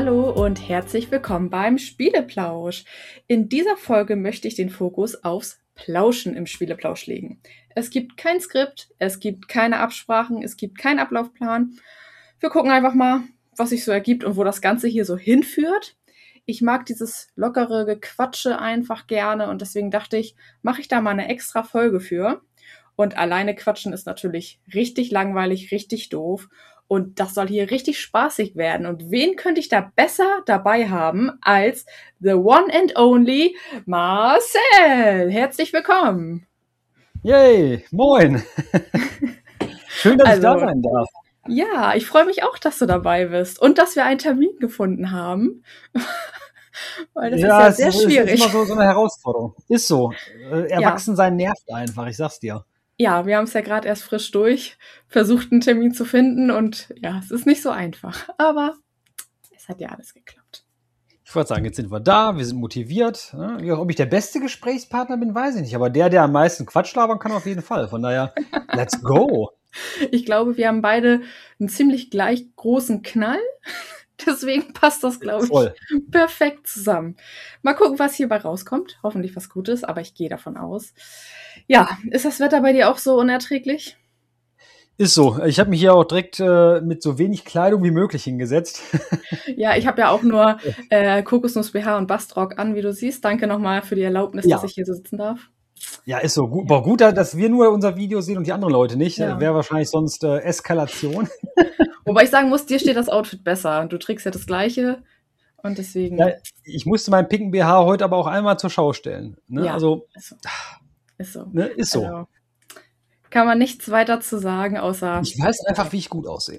Hallo und herzlich willkommen beim Spieleplausch. In dieser Folge möchte ich den Fokus aufs Plauschen im Spieleplausch legen. Es gibt kein Skript, es gibt keine Absprachen, es gibt keinen Ablaufplan. Wir gucken einfach mal, was sich so ergibt und wo das Ganze hier so hinführt. Ich mag dieses lockere Gequatsche einfach gerne und deswegen dachte ich, mache ich da mal eine extra Folge für. Und alleine quatschen ist natürlich richtig langweilig, richtig doof. Und das soll hier richtig spaßig werden. Und wen könnte ich da besser dabei haben als the one and only Marcel? Herzlich willkommen. Yay, moin. Schön, dass ich da sein darf. Ja, ich freue mich auch, dass du dabei bist und dass wir einen Termin gefunden haben. Weil das ist ja sehr schwierig. Das ist immer so eine Herausforderung. Ist so. Erwachsensein nervt einfach, ich sag's dir. Ja, wir haben es ja gerade erst frisch durch, versucht einen Termin zu finden und ja, es ist nicht so einfach. Aber es hat ja alles geklappt. Ich wollte sagen, jetzt sind wir da, wir sind motiviert. Ja, ob ich der beste Gesprächspartner bin, weiß ich nicht. Aber der am meisten Quatsch labern kann, auf jeden Fall. Von daher, let's go. Ich glaube, wir haben beide einen ziemlich gleich großen Knall. Deswegen passt das, glaube ich, perfekt zusammen. Mal gucken, was hierbei rauskommt. Hoffentlich was Gutes, aber ich gehe davon aus. Ja, ist das Wetter bei dir auch so unerträglich? Ist so. Ich habe mich hier auch direkt mit so wenig Kleidung wie möglich hingesetzt. Ja, ich habe ja auch nur Kokosnuss-BH und Bastrock an, wie du siehst. Danke nochmal für die Erlaubnis, dass ich hier so sitzen darf. Ja, ist so. Gut, dass wir nur unser Video sehen und die anderen Leute nicht. Ja. Wäre wahrscheinlich sonst Eskalation. Wobei ich sagen muss, dir steht das Outfit besser. Du trägst ja das Gleiche und deswegen... Ja, ich musste meinen pinken BH heute aber auch einmal zur Schau stellen. Ne? Ja, also, ist so. Ne? Ist so. Also, kann man nichts weiter zu sagen, außer... Ich weiß einfach, wie ich gut aussehe.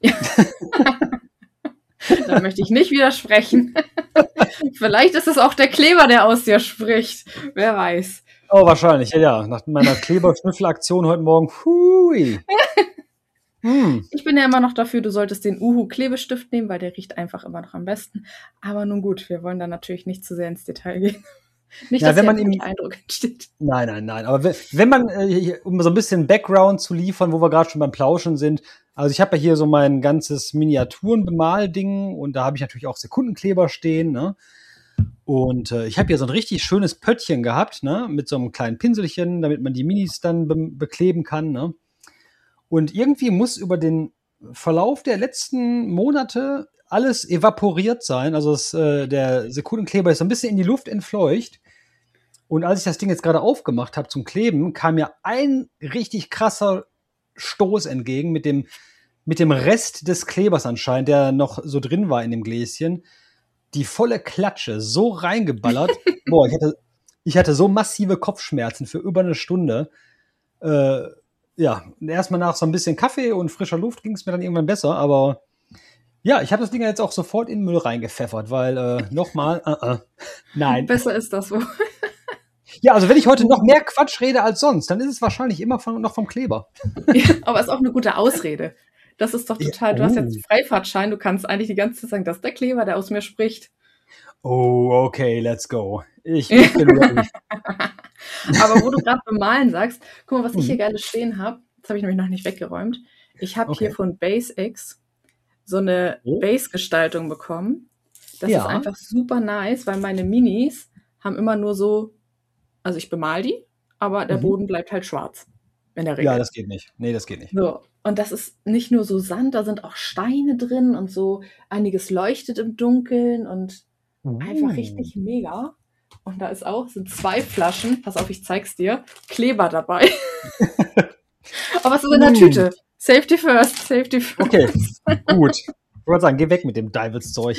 Da möchte ich nicht widersprechen. Vielleicht ist es auch der Kleber, der aus dir spricht. Wer weiß. Oh, wahrscheinlich, ja. Nach meiner Kleberschnüffelaktion heute Morgen. Hui. Ich bin ja immer noch dafür, du solltest den Uhu-Klebestift nehmen, weil der riecht einfach immer noch am besten. Aber nun gut, wir wollen da natürlich nicht zu sehr ins Detail gehen. Nicht, dass wenn der Eindruck entsteht. Nein. Aber wenn man, um so ein bisschen Background zu liefern, wo wir gerade schon beim Plauschen sind, also ich habe ja hier so mein ganzes Miniaturenbemalding und da habe ich natürlich auch Sekundenkleber stehen, ne? Und ich habe hier so ein richtig schönes Pöttchen gehabt, ne? Mit so einem kleinen Pinselchen, damit man die Minis dann bekleben kann, ne? Und irgendwie muss über den Verlauf der letzten Monate alles evaporiert sein. Also der Sekundenkleber ist so ein bisschen in die Luft entfleucht. Und als ich das Ding jetzt gerade aufgemacht habe zum Kleben, kam mir ein richtig krasser Stoß entgegen mit dem Rest des Klebers anscheinend, der noch so drin war in dem Gläschen. Die volle Klatsche, so reingeballert. Boah, ich hatte so massive Kopfschmerzen für über eine Stunde. Ja, erstmal nach so ein bisschen Kaffee und frischer Luft ging es mir dann irgendwann besser, aber ja, ich habe das Ding jetzt auch sofort in den Müll reingepfeffert, weil nochmal, nein. Besser ist das so. Ja, also wenn ich heute noch mehr Quatsch rede als sonst, dann ist es wahrscheinlich immer noch vom Kleber. Ja, aber ist auch eine gute Ausrede. Das ist doch total, du hast jetzt Freifahrtschein, du kannst eigentlich die ganze Zeit sagen, das ist der Kleber, der aus mir spricht. Oh, okay, let's go. Ich bin ready. Aber wo du gerade bemalen sagst, guck mal, was ich hier Geiles stehen habe. Das habe ich nämlich noch nicht weggeräumt. Ich habe hier von BaseX so eine Base-Gestaltung bekommen. Das ist einfach super nice, weil meine Minis haben immer nur so, also ich bemal die, aber der Boden bleibt halt schwarz. In der Regel. Ja, das geht nicht. Nee, das geht nicht. So. Und das ist nicht nur so Sand, da sind auch Steine drin und so einiges leuchtet im Dunkeln und einfach richtig mega. Und da sind 2 Flaschen, pass auf, ich zeig's dir, Kleber dabei. Aber es ist in der Tüte. Safety first. Okay, gut. Ich wollte sagen, geh weg mit dem Devilszeug.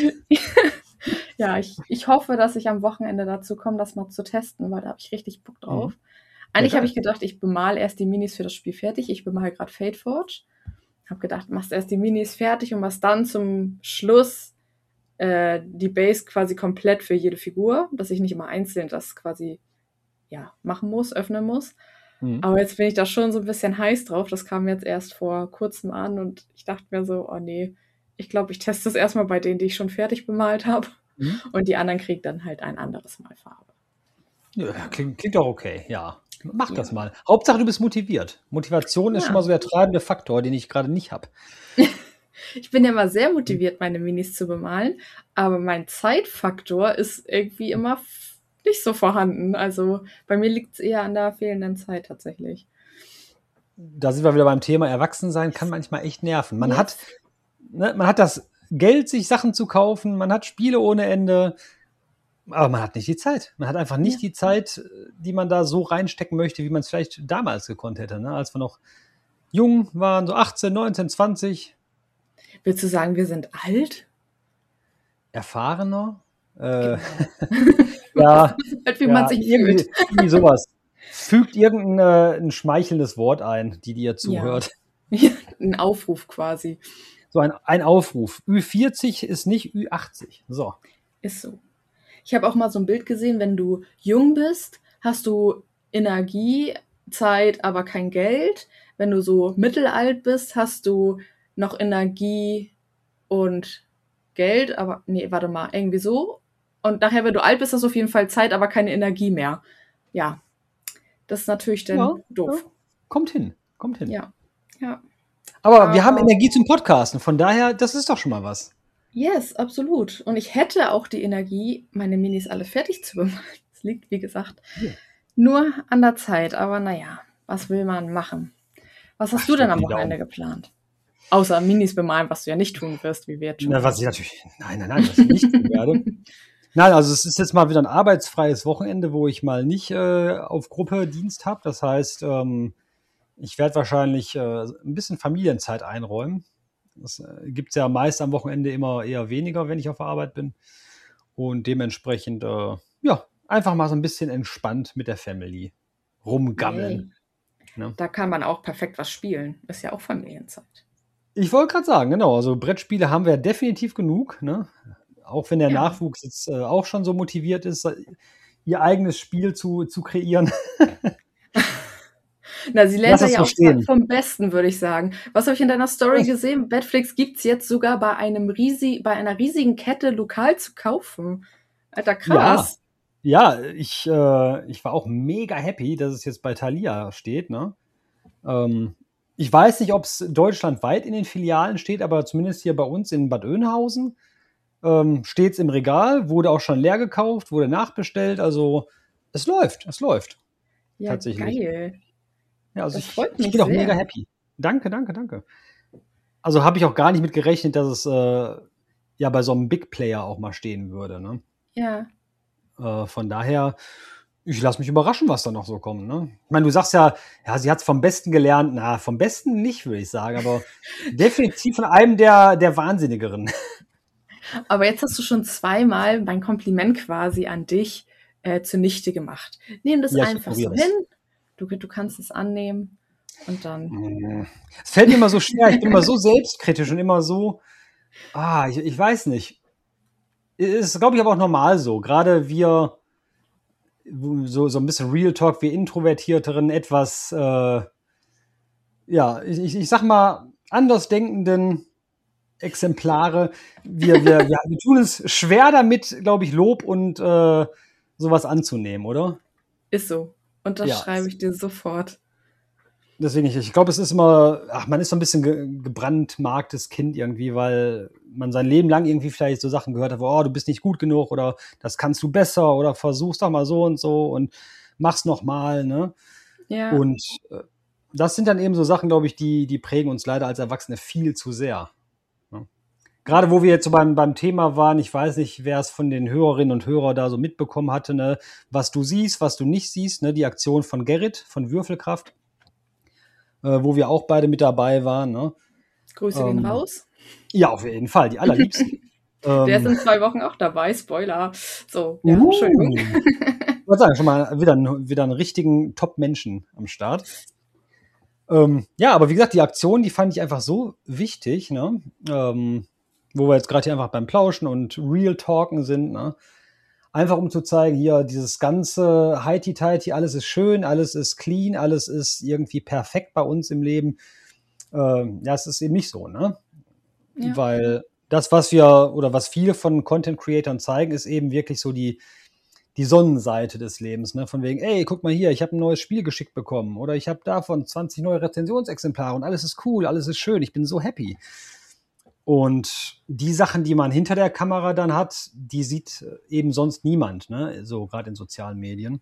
Ja, ich hoffe, dass ich am Wochenende dazu komme, das mal zu testen, weil da habe ich richtig Bock drauf. Eigentlich habe ich gedacht, ich bemal erst die Minis für das Spiel fertig. Ich bemal gerade Fate Forge. Habe gedacht, machst erst die Minis fertig und machst dann zum Schluss die Base quasi komplett für jede Figur, dass ich nicht immer einzeln das quasi machen muss, öffnen muss. Aber jetzt bin ich da schon so ein bisschen heiß drauf. Das kam jetzt erst vor kurzem an und ich dachte mir so, oh nee, ich glaube, ich teste es erstmal bei denen, die ich schon fertig bemalt habe. Und die anderen kriegen dann halt ein anderes Mal Farbe. Ja, klingt doch okay, ja. Mach das mal. Hauptsache, du bist motiviert. Motivation ist schon mal so der treibende Faktor, den ich gerade nicht habe. Ich bin ja immer sehr motiviert, meine Minis zu bemalen, aber mein Zeitfaktor ist irgendwie immer nicht so vorhanden. Also bei mir liegt es eher an der fehlenden Zeit tatsächlich. Da sind wir wieder beim Thema Erwachsensein, kann manchmal echt nerven. Man Yes. man hat das Geld, sich Sachen zu kaufen, man hat Spiele ohne Ende, aber man hat nicht die Zeit. Man hat einfach nicht die Zeit, die man da so reinstecken möchte, wie man es vielleicht damals gekonnt hätte, ne? Als wir noch jung waren, so 18, 19, 20. Willst du sagen, wir sind alt? Erfahrener. Genau. Ja, Alt, wie man sich fühlt. irgendwie sowas. Fügt irgendein schmeichelndes Wort ein, die dir zuhört. Ja, ein Aufruf quasi. So ein Aufruf. Ü40 ist nicht Ü80. So. Ist so. Ich habe auch mal so ein Bild gesehen, wenn du jung bist, hast du Energie, Zeit, aber kein Geld. Wenn du so mittelalt bist, hast du noch Energie und Geld, aber nee, warte mal, irgendwie so. Und nachher, wenn du alt bist, hast du auf jeden Fall Zeit, aber keine Energie mehr. Ja, das ist natürlich dann doof. Ja. Kommt hin. Ja. Aber wir haben Energie zum Podcasten, von daher, das ist doch schon mal was. Yes, absolut. Und ich hätte auch die Energie, meine Minis alle fertig zu bemalen. Es liegt, wie gesagt, nur an der Zeit. Aber naja, was will man machen? Was hast du denn am Wochenende geplant? Außer Minis bemalen, was du ja nicht tun wirst, wie wir jetzt schon. Was ich natürlich, nein, was ich nicht tun werde. Nein, also es ist jetzt mal wieder ein arbeitsfreies Wochenende, wo ich mal nicht auf Gruppe Dienst habe. Das heißt, ich werde wahrscheinlich ein bisschen Familienzeit einräumen. Das gibt es ja meist am Wochenende immer eher weniger, wenn ich auf der Arbeit bin. Und dementsprechend, einfach mal so ein bisschen entspannt mit der Family rumgammeln. Ne? Da kann man auch perfekt was spielen. Ist ja auch Familienzeit. Ich wollte gerade sagen, genau, also Brettspiele haben wir definitiv genug, ne? Auch wenn der Nachwuchs jetzt auch schon so motiviert ist, ihr eigenes Spiel zu kreieren. Na, sie lernt ja auch vom Besten, würde ich sagen. Was habe ich in deiner Story gesehen? Betflix gibt es jetzt sogar bei einer riesigen Kette lokal zu kaufen. Alter, krass. Ja, ich war auch mega happy, dass es jetzt bei Thalia steht, ne? Ich weiß nicht, ob es deutschlandweit in den Filialen steht, aber zumindest hier bei uns in Bad Oeynhausen steht es im Regal, wurde auch schon leer gekauft, wurde nachbestellt, also es läuft. Ja, tatsächlich. Geil. Ja, also ich bin auch mega happy. Danke. Also habe ich auch gar nicht mit gerechnet, dass es bei so einem Big Player auch mal stehen würde, ne? Ja. Von daher, ich lasse mich überraschen, was da noch so kommt, ne? Ich meine, du sagst ja, sie hat es vom Besten gelernt. Na, vom Besten nicht, würde ich sagen, aber definitiv von einem der Wahnsinnigeren. Aber jetzt hast du schon zweimal mein Kompliment quasi an dich zunichte gemacht. Nimm das einfach so hin. Du kannst es annehmen und dann. Es fällt mir immer so schwer. Ich bin immer so selbstkritisch und immer so, ich weiß nicht. Ist, glaube ich, aber auch normal so. Gerade wir, so ein bisschen Real Talk, wir Introvertierteren, etwas, ich sag mal, andersdenkenden Exemplare. Wir tun es schwer damit, glaube ich, Lob und sowas anzunehmen, oder? Ist so. Und das schreibe ich dir sofort. Deswegen, ich glaube, es ist immer, man ist so ein bisschen gebrandmarktes Kind irgendwie, weil man sein Leben lang irgendwie vielleicht so Sachen gehört hat, du bist nicht gut genug oder das kannst du besser oder versuchst doch mal so und mach's noch mal, ne? Ja. Und das sind dann eben so Sachen, glaube ich, die prägen uns leider als Erwachsene viel zu sehr. Ne? Gerade wo wir jetzt so beim Thema waren, ich weiß nicht, wer es von den Hörerinnen und Hörern da so mitbekommen hatte, ne? Was du siehst, was du nicht siehst, ne? Die Aktion von Gerrit von Würfelkraft, wo wir auch beide mit dabei waren. Ne? Grüße gehen raus. Ja, auf jeden Fall, die allerliebsten. Der ist in 2 Wochen auch dabei, Spoiler. So, ja, Entschuldigung. Ich würde sagen, schon mal wieder einen richtigen Top-Menschen am Start. Aber wie gesagt, die Aktion, die fand ich einfach so wichtig, ne? Wo wir jetzt gerade hier einfach beim Plauschen und Real Talken sind, ne? Einfach um zu zeigen, hier dieses ganze Heiti-Teiti, alles ist schön, alles ist clean, alles ist irgendwie perfekt bei uns im Leben. Es ist eben nicht so, ne? Ja. Weil das, was viele von Content-Creatern zeigen, ist eben wirklich so die Sonnenseite des Lebens, ne? Von wegen, ey, guck mal hier, ich habe ein neues Spiel geschickt bekommen oder ich habe davon 20 neue Rezensionsexemplare und alles ist cool, alles ist schön, ich bin so happy. Und die Sachen, die man hinter der Kamera dann hat, die sieht eben sonst niemand, ne? So gerade in sozialen Medien.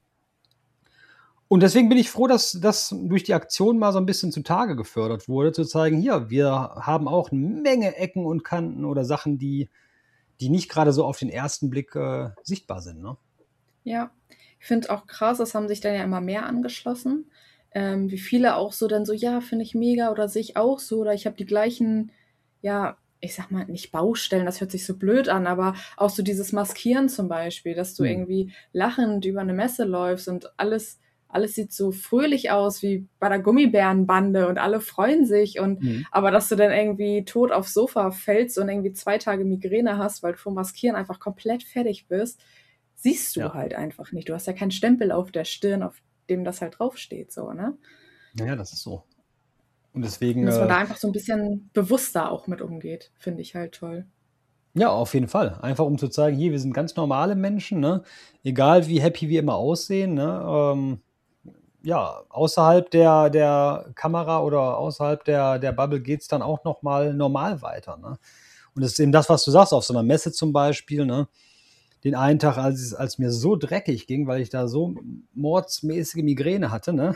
Und deswegen bin ich froh, dass das durch die Aktion mal so ein bisschen zutage gefördert wurde, zu zeigen, hier, wir haben auch eine Menge Ecken und Kanten oder Sachen, die nicht gerade so auf den ersten Blick sichtbar sind. Ne? Ja, ich finde auch krass, es haben sich dann ja immer mehr angeschlossen. Wie viele auch so dann so, ja, finde ich mega oder sehe ich auch so oder ich habe die gleichen, ja, ich sag mal, nicht Baustellen, das hört sich so blöd an, aber auch so dieses Maskieren zum Beispiel, dass du irgendwie lachend über eine Messe läufst und alles sieht so fröhlich aus wie bei der Gummibärenbande und alle freuen sich aber dass du dann irgendwie tot aufs Sofa fällst und irgendwie 2 Tage Migräne hast, weil du vom Maskieren einfach komplett fertig bist, siehst du Ja. halt einfach nicht. Du hast ja keinen Stempel auf der Stirn, auf dem das halt draufsteht, so, ne? Ja, das ist so. Und deswegen, Und dass man da einfach so ein bisschen bewusster auch mit umgeht, finde ich halt toll. ja, auf jeden Fall. Einfach um zu zeigen, hier, wir sind ganz normale Menschen, ne? Egal wie happy wir immer aussehen, ne? Ja, außerhalb der Kamera oder außerhalb der Bubble geht es dann auch nochmal normal weiter, ne? Und das ist eben das, was du sagst, auf so einer Messe zum Beispiel, ne? Den einen Tag, als mir so dreckig ging, weil ich da so mordsmäßige Migräne hatte, ne?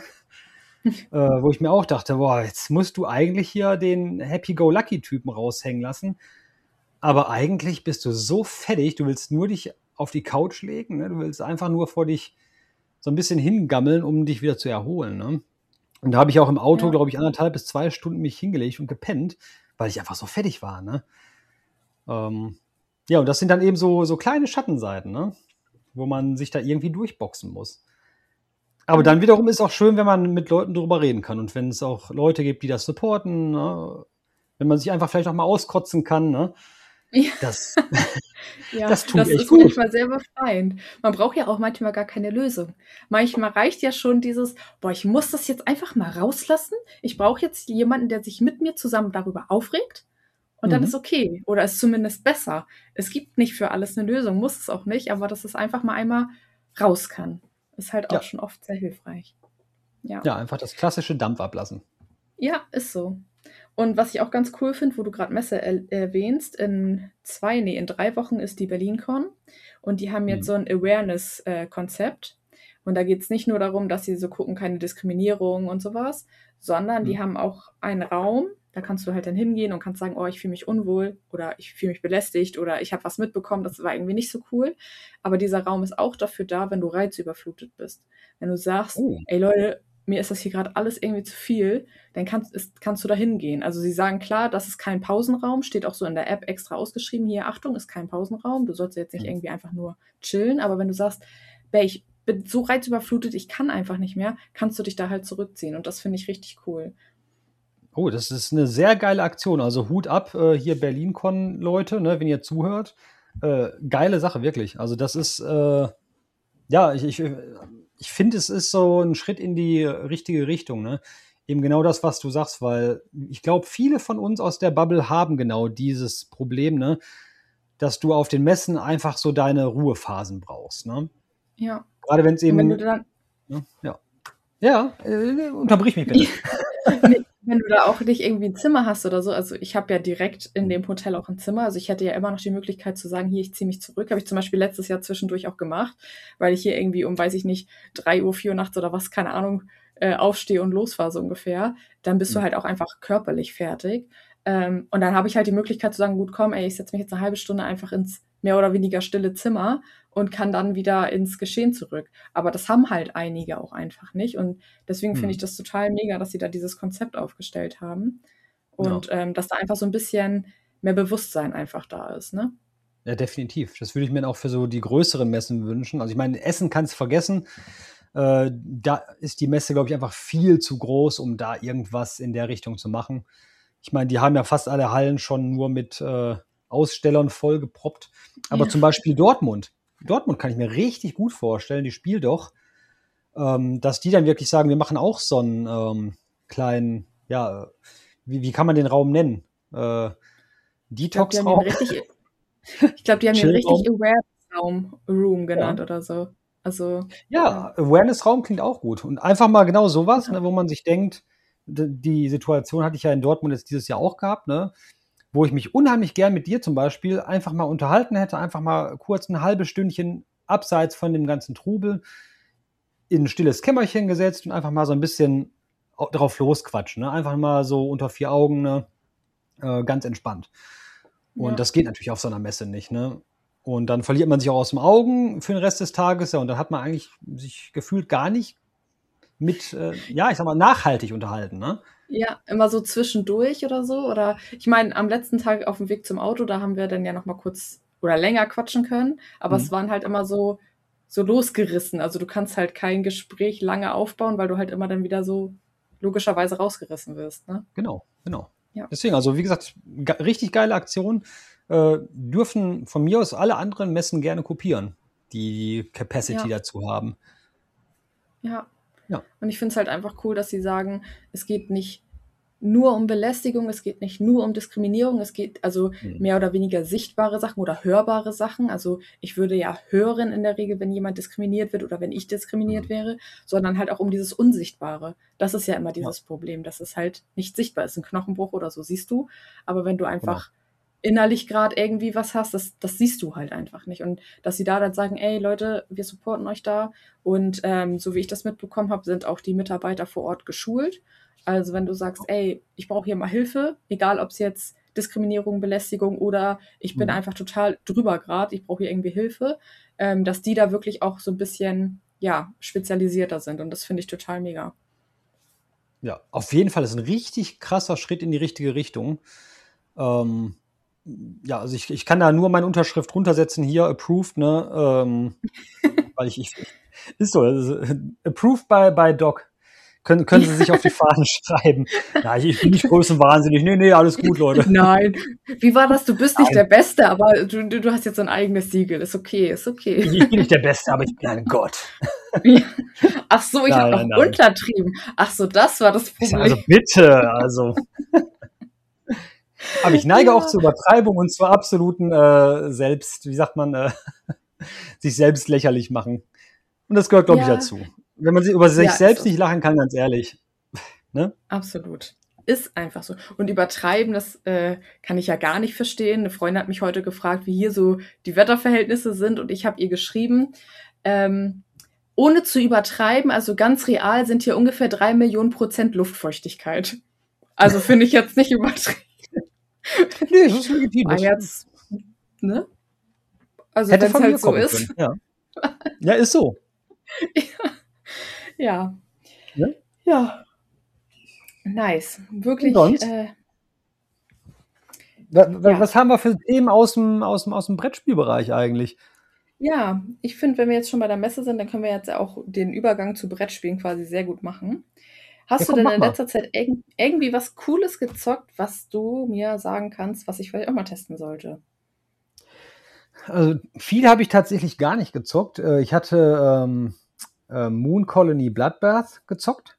Wo ich mir auch dachte, boah, jetzt musst du eigentlich hier den Happy-Go-Lucky-Typen raushängen lassen. Aber eigentlich bist du so fertig, du willst nur dich auf die Couch legen, ne? Du willst einfach nur vor dich so ein bisschen hingammeln, um dich wieder zu erholen. Ne? Und da habe ich auch im Auto, Ja. glaube ich, 1,5 bis 2 Stunden mich hingelegt und gepennt, weil ich einfach so fertig war. Ne? Ja, und das sind dann eben so kleine Schattenseiten, ne? Wo man sich da irgendwie durchboxen muss. Aber dann wiederum ist es auch schön, wenn man mit Leuten drüber reden kann und wenn es auch Leute gibt, die das supporten, ne? Wenn man sich einfach vielleicht auch mal auskotzen kann, ne? Ja. Das, Ja, das tut das echt ist gut. manchmal sehr befreiend. Man braucht ja auch manchmal gar keine Lösung. Manchmal reicht ja schon dieses: „Boah, ich muss das jetzt einfach mal rauslassen. Ich brauche jetzt jemanden, der sich mit mir zusammen darüber aufregt und dann ist okay oder ist zumindest besser.“ Es gibt nicht für alles eine Lösung, muss es auch nicht, aber dass es einfach mal einmal raus kann, ist halt auch Ja, schon oft sehr hilfreich. Ja. ja, einfach das klassische Dampf ablassen. Ja, ist so. Und was ich auch ganz cool finde, wo du gerade Messe erwähnst, in 3 Wochen ist die BerlinCon und die haben jetzt so ein Awareness-Konzept. Und da geht es nicht nur darum, dass sie so gucken, keine Diskriminierung und sowas, sondern die haben auch einen Raum, da kannst du halt dann hingehen und kannst sagen, oh, ich fühle mich unwohl oder ich fühle mich belästigt oder ich habe was mitbekommen, das war irgendwie nicht so cool. Aber dieser Raum ist auch dafür da, wenn du reizüberflutet bist. Wenn du sagst, Oh. ey Leute, mir ist das hier gerade alles irgendwie zu viel, dann kannst du da hingehen. Also sie sagen klar, das ist kein Pausenraum, steht auch so in der App extra ausgeschrieben, hier, Achtung, ist kein Pausenraum, du sollst jetzt nicht irgendwie einfach nur chillen, aber wenn du sagst, ich bin so reizüberflutet, ich kann einfach nicht mehr, kannst du dich da halt zurückziehen und das finde ich richtig cool. Oh, das ist eine sehr geile Aktion. Also Hut ab, hier BerlinCon-Leute, ne, wenn ihr zuhört. Geile Sache, wirklich. Also das ist, ja, ich finde, es ist so ein Schritt in die richtige Richtung. Ne? Eben genau das, was du sagst, weil ich glaube, viele von uns aus der Bubble haben genau dieses Problem, ne? Dass du auf den Messen einfach so deine Ruhephasen brauchst. Ne? Ja. Gerade wenn es Und wenn du eben, dann ne? Ja, ja, unterbrich mich bitte. Nee, wenn du da auch nicht irgendwie ein Zimmer hast oder so, also ich habe ja direkt in dem Hotel auch ein Zimmer, also ich hätte ja immer noch die Möglichkeit zu sagen, hier, ich ziehe mich zurück. Habe ich zum Beispiel letztes Jahr zwischendurch auch gemacht, weil ich hier irgendwie um, weiß ich nicht, 3 Uhr, 4 Uhr nachts oder was, keine Ahnung, aufstehe und los war so ungefähr. Dann bist du halt auch einfach körperlich fertig. Und dann habe ich halt die Möglichkeit zu sagen, gut, komm, ey, ich setze mich jetzt eine halbe Stunde einfach ins mehr oder weniger stille Zimmer und kann dann wieder ins Geschehen zurück. Aber das haben halt einige auch einfach nicht. Und deswegen finde ich das total mega, dass sie da dieses Konzept aufgestellt haben. Und dass da einfach so ein bisschen mehr Bewusstsein einfach da ist, ne? Ja, definitiv. Das würde ich mir auch für so die größeren Messen wünschen. Also ich meine, Essen kannst vergessen. Da ist die Messe, glaube ich, einfach viel zu groß, um da irgendwas in der Richtung zu machen. Ich meine, die haben ja fast alle Hallen schon nur mit Ausstellern vollgeproppt. Aber Ja. zum Beispiel Dortmund. Dortmund kann ich mir richtig gut vorstellen, die spielt doch, dass die dann wirklich sagen, wir machen auch so einen kleinen, ja, wie kann man den Raum nennen? Ich glaube, die haben Detox-Raum? den richtig ich glaube, die haben den Chillraum? richtig Awareness-Raum Room Ja. genannt oder so. Also, Ja, ja. Awareness-Raum klingt auch gut. Und einfach mal genau sowas, ne, wo man sich denkt, die Situation hatte ich ja in Dortmund jetzt dieses Jahr auch gehabt, ne? wo ich mich unheimlich gern mit dir zum Beispiel einfach mal unterhalten hätte, einfach mal kurz ein halbes Stündchen abseits von dem ganzen Trubel in ein stilles Kämmerchen gesetzt und einfach mal so ein bisschen drauf losquatschen. Ne? Einfach mal so unter vier Augen, ne? Ganz entspannt. Und das geht natürlich auf so einer Messe nicht. Ne? Und dann verliert man sich auch aus den Augen für den Rest des Tages. Ja, und dann hat man eigentlich sich gefühlt gar nicht mit, ich sag mal, nachhaltig unterhalten. Ne? Ja, immer so zwischendurch oder so. Oder ich meine, am letzten Tag auf dem Weg zum Auto, da haben wir dann ja noch mal kurz oder länger quatschen können. Aber es waren halt immer so losgerissen. Also du kannst halt kein Gespräch lange aufbauen, weil du halt immer dann wieder so logischerweise rausgerissen wirst. Ne? Genau, genau. Ja. Deswegen, also wie gesagt, richtig geile Aktion. Dürfen von mir aus alle anderen Messen gerne kopieren, die Capacity dazu haben. Ja. Ja. Und ich finde es halt einfach cool, dass sie sagen, es geht nicht nur um Belästigung, es geht nicht nur um Diskriminierung, es geht also mehr oder weniger sichtbare Sachen oder hörbare Sachen. Also ich würde ja hören in der Regel, wenn jemand diskriminiert wird oder wenn ich diskriminiert wäre, sondern halt auch um dieses Unsichtbare. Das ist ja immer dieses Problem, dass es halt nicht sichtbar ist. Ein Knochenbruch oder so siehst du, aber wenn du einfach innerlich gerade irgendwie was hast, das siehst du halt einfach nicht. Und dass sie da dann sagen, ey Leute, wir supporten euch da. Und so wie ich das mitbekommen habe, sind auch die Mitarbeiter vor Ort geschult. Also wenn du sagst, ey, ich brauche hier mal Hilfe, egal ob es jetzt Diskriminierung, Belästigung oder ich bin einfach total drüber gerade, ich brauche hier irgendwie Hilfe, dass die da wirklich auch so ein bisschen, spezialisierter sind. Und das finde ich total mega. Ja, auf jeden Fall ist ein richtig krasser Schritt in die richtige Richtung. Also ich kann da nur meine Unterschrift runtersetzen, hier, approved, ne? Weil ist so, approved by Doc. Können Sie sich auf die Fahnen schreiben. Ja, ich bin nicht größenwahnsinnig. Nee, alles gut, Leute. Nein. Wie war das? Du bist nicht der Beste, aber du hast jetzt so ein eigenes Siegel. Ist okay. Ich bin nicht der Beste, aber ich bin ein Gott. Ach so, ich habe noch untertrieben. Ach so, das war das Problem. Also bitte, Aber ich neige auch zur Übertreibung und zur absoluten sich selbst lächerlich machen. Und das gehört, glaube ich, dazu. Wenn man über sich selbst nicht lachen kann, ganz ehrlich. Ne? Absolut. Ist einfach so. Und übertreiben, das kann ich ja gar nicht verstehen. Eine Freundin hat mich heute gefragt, wie hier so die Wetterverhältnisse sind. Und ich habe ihr geschrieben, ohne zu übertreiben, also ganz real sind hier ungefähr 3 Millionen % Luftfeuchtigkeit. Also finde ich jetzt nicht übertrieben. Nee, das ist legitim. Jetzt, ne? Also wenn es halt so ist. Ja, ist so. Ja. Ne? Ja. Nice. Wirklich. Was haben wir für Themen aus dem Brettspielbereich eigentlich? Ja, ich finde, wenn wir jetzt schon bei der Messe sind, dann können wir jetzt auch den Übergang zu Brettspielen quasi sehr gut machen. Hast du denn in letzter Zeit irgendwie was Cooles gezockt, was du mir sagen kannst, was ich vielleicht auch mal testen sollte? Also viel habe ich tatsächlich gar nicht gezockt. Ich hatte Moon Colony Bloodbath gezockt.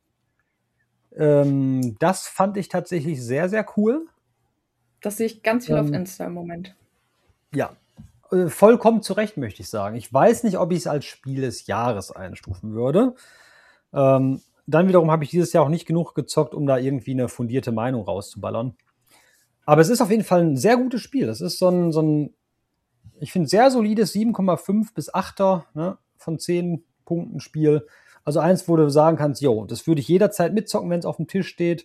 Das fand ich tatsächlich sehr, sehr cool. Das sehe ich ganz viel auf Insta im Moment. Ja, vollkommen zu Recht, möchte ich sagen. Ich weiß nicht, ob ich es als Spiel des Jahres einstufen würde. Dann wiederum habe ich dieses Jahr auch nicht genug gezockt, um da irgendwie eine fundierte Meinung rauszuballern. Aber es ist auf jeden Fall ein sehr gutes Spiel. Das ist so ein ich finde, sehr solides 7,5 bis 8er, ne, von 10 Punkten Spiel. Also eins, wo du sagen kannst, das würde ich jederzeit mitzocken, wenn es auf dem Tisch steht.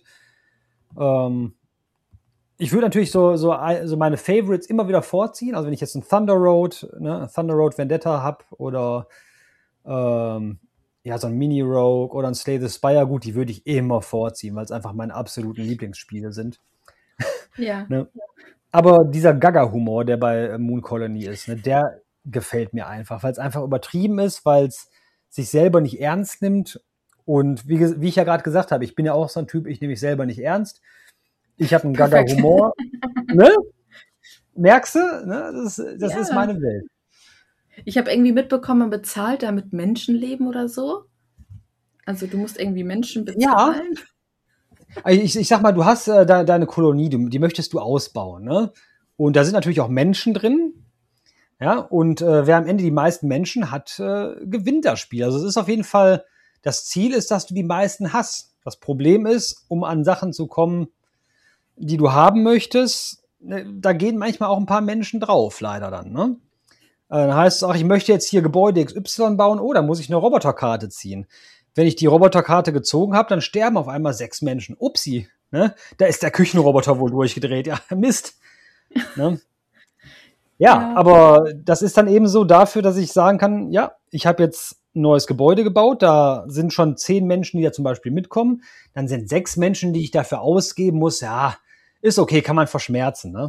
Ich würde natürlich so meine Favorites immer wieder vorziehen. Also wenn ich jetzt einen Thunder Road Vendetta habe oder so ein Mini-Rogue oder ein Slay the Spire, gut, die würde ich immer vorziehen, weil es einfach meine absoluten Lieblingsspiele sind. Ja. Ne? Aber dieser Gaga-Humor, der bei Moon Colony ist, ne, der gefällt mir einfach, weil es einfach übertrieben ist, weil es sich selber nicht ernst nimmt. Und wie ich ja gerade gesagt habe, ich bin ja auch so ein Typ, ich nehme mich selber nicht ernst. Ich habe einen Gaga-Humor. Ne? Merkst du? Ne? Das ist meine Welt. Ich habe irgendwie mitbekommen, man bezahlt damit Menschenleben oder so. Also du musst irgendwie Menschen bezahlen. Ja. Ich sag mal, du hast deine Kolonie, die möchtest du ausbauen, ne? Und da sind natürlich auch Menschen drin. Ja, und wer am Ende die meisten Menschen hat, gewinnt das Spiel. Also es ist auf jeden Fall, das Ziel ist, dass du die meisten hast. Das Problem ist, um an Sachen zu kommen, die du haben möchtest, da gehen manchmal auch ein paar Menschen drauf, leider dann, ne? Dann heißt es auch, ich möchte jetzt hier Gebäude XY bauen, da muss ich eine Roboterkarte ziehen. Wenn ich die Roboterkarte gezogen habe, dann sterben auf einmal 6 Menschen. Upsi, ne? Da ist der Küchenroboter wohl durchgedreht. Ja, Mist. Ne? Ja, aber das ist dann eben so dafür, dass ich sagen kann, ja, ich habe jetzt ein neues Gebäude gebaut, da sind schon 10 Menschen, die da zum Beispiel mitkommen, dann sind 6 Menschen, die ich dafür ausgeben muss, ja, ist okay, kann man verschmerzen, ne?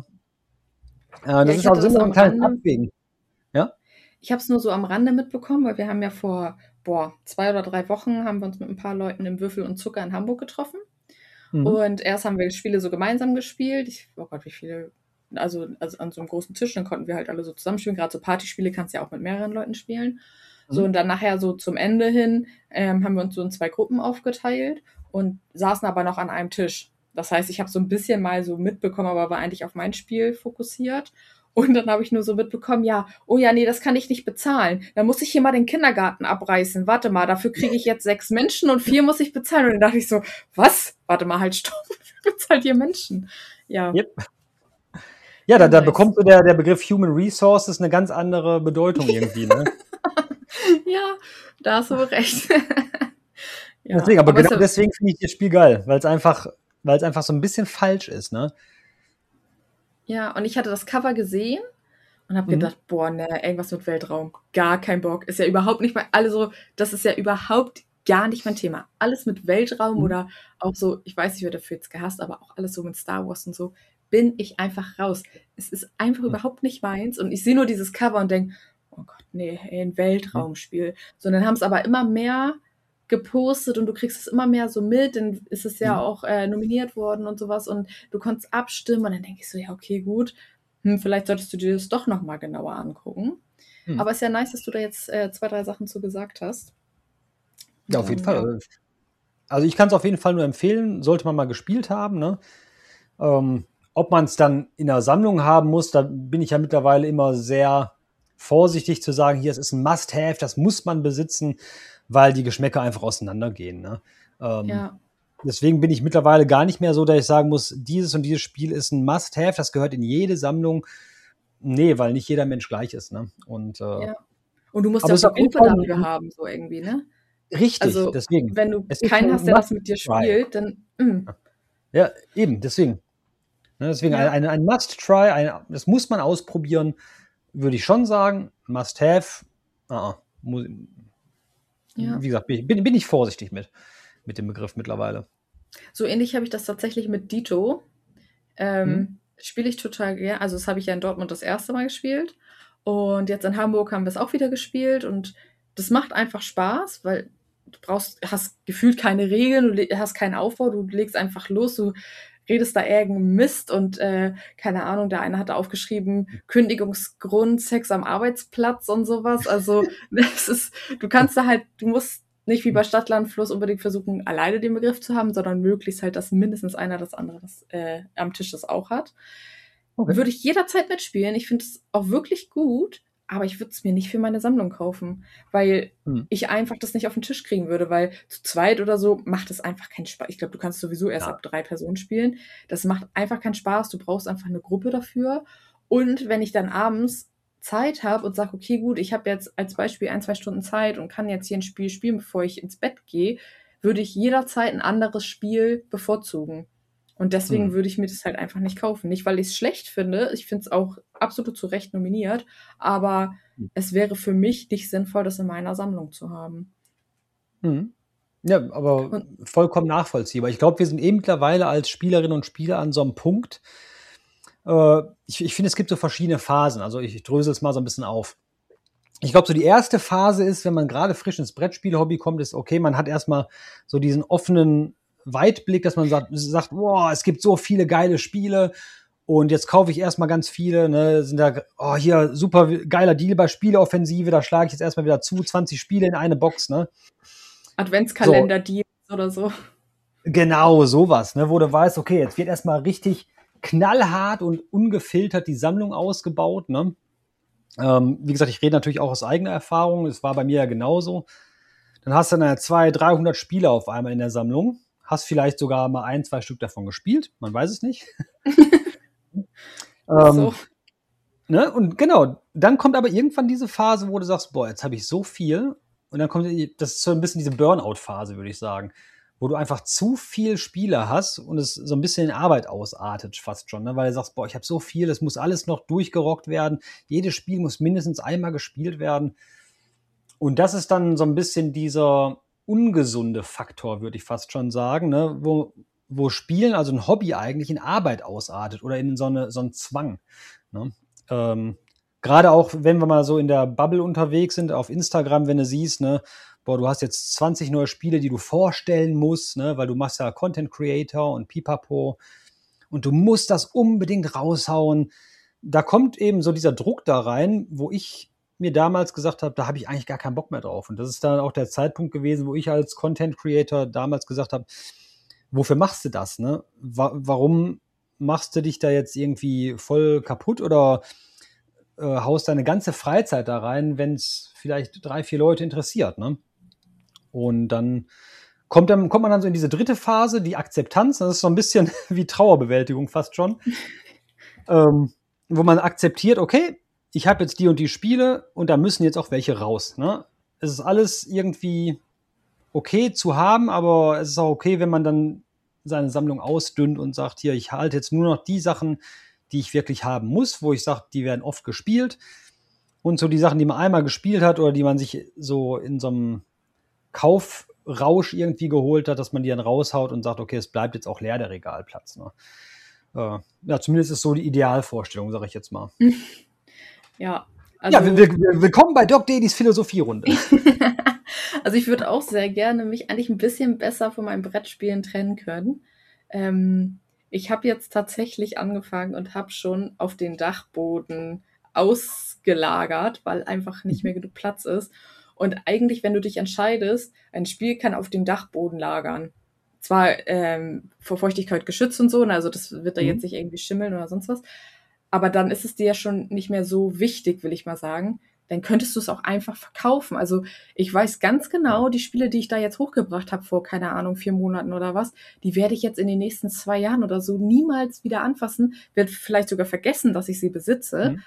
Das ist also immer ein kleines Abwägen. Ja? Ich habe es nur so am Rande mitbekommen, weil wir haben ja vor 2 oder 3 Wochen haben wir uns mit ein paar Leuten im Würfel und Zucker in Hamburg getroffen. Und erst haben wir Spiele so gemeinsam gespielt. Oh Gott, wie viele. Also an so einem großen Tisch, dann konnten wir halt alle so zusammenspielen. Gerade so Partyspiele kannst du ja auch mit mehreren Leuten spielen. So, und dann nachher so zum Ende hin haben wir uns so in 2 Gruppen aufgeteilt und saßen aber noch an einem Tisch. Das heißt, ich habe so ein bisschen mal so mitbekommen, aber war eigentlich auf mein Spiel fokussiert. Und dann habe ich nur so mitbekommen, nee, das kann ich nicht bezahlen. Dann muss ich hier mal den Kindergarten abreißen. Warte mal, dafür kriege ich jetzt 6 Menschen und 4 muss ich bezahlen. Und dann dachte ich so, was? Warte mal, halt, stopp. Wer bezahlt hier Menschen? Ja. Yep. Ja, da bekommt so der Begriff Human Resources eine ganz andere Bedeutung irgendwie, ne? Ja, da hast du recht. Ja, deswegen, aber genau deswegen finde ich das Spiel geil, weil es einfach so ein bisschen falsch ist, ne? Ja, und ich hatte das Cover gesehen und habe gedacht, boah, ne, irgendwas mit Weltraum, gar kein Bock. Ist ja überhaupt nicht mein, das ist ja überhaupt gar nicht mein Thema. Alles mit Weltraum oder auch so, ich weiß, ich werde dafür jetzt gehasst, aber auch alles so mit Star Wars und so, bin ich einfach raus. Es ist einfach überhaupt nicht meins und ich sehe nur dieses Cover und denke, oh Gott, nee, ein Weltraumspiel. So, dann haben es aber immer mehr gepostet und du kriegst es immer mehr so mit, dann ist es ja auch nominiert worden und sowas und du konntest abstimmen und dann denke ich so, ja, okay, gut, vielleicht solltest du dir das doch nochmal genauer angucken. Aber es ist ja nice, dass du da jetzt 2, 3 Sachen zu gesagt hast. Ja, auf jeden Fall. Also ich kann es auf jeden Fall nur empfehlen, sollte man mal gespielt haben, ne? Ob man es dann in der Sammlung haben muss, da bin ich ja mittlerweile immer sehr vorsichtig zu sagen, hier, es ist ein Must-Have, das muss man besitzen, weil die Geschmäcker einfach auseinandergehen. Ne? Deswegen bin ich mittlerweile gar nicht mehr so, dass ich sagen muss, dieses und dieses Spiel ist ein Must-Have, das gehört in jede Sammlung. Nee, weil nicht jeder Mensch gleich ist. Ne? Und du musst ja auch eine Gruppe dafür haben, so irgendwie, ne? Richtig, also, deswegen. Wenn du keinen hast, der das mit dir spielt, dann. Ja, eben, deswegen. Ne, deswegen ein Must-Try, das muss man ausprobieren, würde ich schon sagen. Must-Have, wie gesagt, bin ich vorsichtig mit dem Begriff mittlerweile. So ähnlich habe ich das tatsächlich mit Dito. Spiele ich total gerne. Also das habe ich ja in Dortmund das erste Mal gespielt. Und jetzt in Hamburg haben wir es auch wieder gespielt. Und das macht einfach Spaß, weil du hast gefühlt keine Regeln, du hast keinen Aufbau, du legst einfach los, du redest da irgendeinen Mist und keine Ahnung, der eine hat aufgeschrieben, Kündigungsgrund, Sex am Arbeitsplatz und sowas. Also du musst nicht wie bei Stadt, Land, Fluss unbedingt versuchen, alleine den Begriff zu haben, sondern möglichst halt, dass mindestens einer das andere am Tisch das auch hat. Okay. Würde ich jederzeit mitspielen. Ich finde es auch wirklich gut, aber ich würde es mir nicht für meine Sammlung kaufen, weil ich einfach das nicht auf den Tisch kriegen würde, weil zu zweit oder so macht es einfach keinen Spaß. Ich glaube, du kannst sowieso erst ab 3 Personen spielen. Das macht einfach keinen Spaß. Du brauchst einfach eine Gruppe dafür. Und wenn ich dann abends Zeit habe und sage, okay, gut, ich habe jetzt als Beispiel 1, 2 Stunden Zeit und kann jetzt hier ein Spiel spielen, bevor ich ins Bett gehe, würde ich jederzeit ein anderes Spiel bevorzugen. Und deswegen würde ich mir das halt einfach nicht kaufen. Nicht, weil ich es schlecht finde. Ich finde es auch absolut zu Recht nominiert. Aber es wäre für mich nicht sinnvoll, das in meiner Sammlung zu haben. Ja, aber vollkommen nachvollziehbar. Ich glaube, wir sind mittlerweile als Spielerinnen und Spieler an so einem Punkt. Ich finde, es gibt so verschiedene Phasen. Also ich drösel es mal so ein bisschen auf. Ich glaube, so die erste Phase ist, wenn man gerade frisch ins Brettspiel-Hobby kommt, ist okay, man hat erstmal so diesen offenen Weitblick, dass man sagt, boah, es gibt so viele geile Spiele und jetzt kaufe ich erstmal ganz viele, ne, sind da, hier super geiler Deal bei Spieleoffensive, da schlage ich jetzt erstmal wieder 20 Spiele in eine Box, ne. Adventskalender-Deals oder so. Genau, sowas, ne, wo du weißt, okay, jetzt wird erstmal richtig knallhart und ungefiltert die Sammlung ausgebaut, ne. Wie gesagt, ich rede natürlich auch aus eigener Erfahrung, es war bei mir ja genauso. Dann hast du dann 200, 300 Spiele auf einmal in der Sammlung. Hast vielleicht sogar mal 1, 2 Stück davon gespielt, man weiß es nicht. Ist so. Ne? Und genau, dann kommt aber irgendwann diese Phase, wo du sagst, boah, jetzt habe ich so viel. Und dann kommt, das ist so ein bisschen diese Burnout-Phase, würde ich sagen, wo du einfach zu viel Spiele hast und es so ein bisschen in Arbeit ausartet fast schon, ne? Weil du sagst, boah, ich habe so viel, es muss alles noch durchgerockt werden. Jedes Spiel muss mindestens einmal gespielt werden. Und das ist dann so ein bisschen dieser ungesunde Faktor, würde ich fast schon sagen, ne? Wo Spielen, also ein Hobby eigentlich in Arbeit ausartet oder in so einen Zwang. Ne? Gerade auch, wenn wir mal so in der Bubble unterwegs sind, auf Instagram, wenn du siehst, ne, boah, du hast jetzt 20 neue Spiele, die du vorstellen musst, ne, weil du machst ja Content Creator und Pipapo und du musst das unbedingt raushauen. Da kommt eben so dieser Druck da rein, wo ich mir damals gesagt habe, da habe ich eigentlich gar keinen Bock mehr drauf. Und das ist dann auch der Zeitpunkt gewesen, wo ich als Content Creator damals gesagt habe, wofür machst du das? Ne? Warum machst du dich da jetzt irgendwie voll kaputt oder haust deine ganze Freizeit da rein, wenn es vielleicht 3, 4 Leute interessiert? Ne? Und dann kommt man dann so in diese dritte Phase, die Akzeptanz. Das ist so ein bisschen wie Trauerbewältigung fast schon. Wo man akzeptiert, okay, ich habe jetzt die und die Spiele und da müssen jetzt auch welche raus. Ne? Es ist alles irgendwie okay zu haben, aber es ist auch okay, wenn man dann seine Sammlung ausdünnt und sagt, hier, ich halte jetzt nur noch die Sachen, die ich wirklich haben muss, wo ich sage, die werden oft gespielt. Und so die Sachen, die man einmal gespielt hat oder die man sich so in so einem Kaufrausch irgendwie geholt hat, dass man die dann raushaut und sagt, okay, es bleibt jetzt auch leer, der Regalplatz. Ne? Ja, zumindest ist so die Idealvorstellung, sage ich jetzt mal. Ja, also, ja, willkommen bei Doc Dadys Philosophierunde. Also ich würde auch sehr gerne mich eigentlich ein bisschen besser von meinem Brettspielen trennen können. Ich habe jetzt tatsächlich angefangen und habe schon auf den Dachboden ausgelagert, weil einfach nicht mehr genug Platz ist. Und eigentlich, wenn du dich entscheidest, ein Spiel kann auf dem Dachboden lagern. Zwar vor Feuchtigkeit geschützt und so, also das wird da jetzt nicht irgendwie schimmeln oder sonst was. Aber dann ist es dir ja schon nicht mehr so wichtig, will ich mal sagen. Dann könntest du es auch einfach verkaufen. Also ich weiß ganz genau, die Spiele, die ich da jetzt hochgebracht habe vor, keine Ahnung, 4 Monaten oder was, die werde ich jetzt in den nächsten 2 Jahren oder so niemals wieder anfassen. Werde vielleicht sogar vergessen, dass ich sie besitze.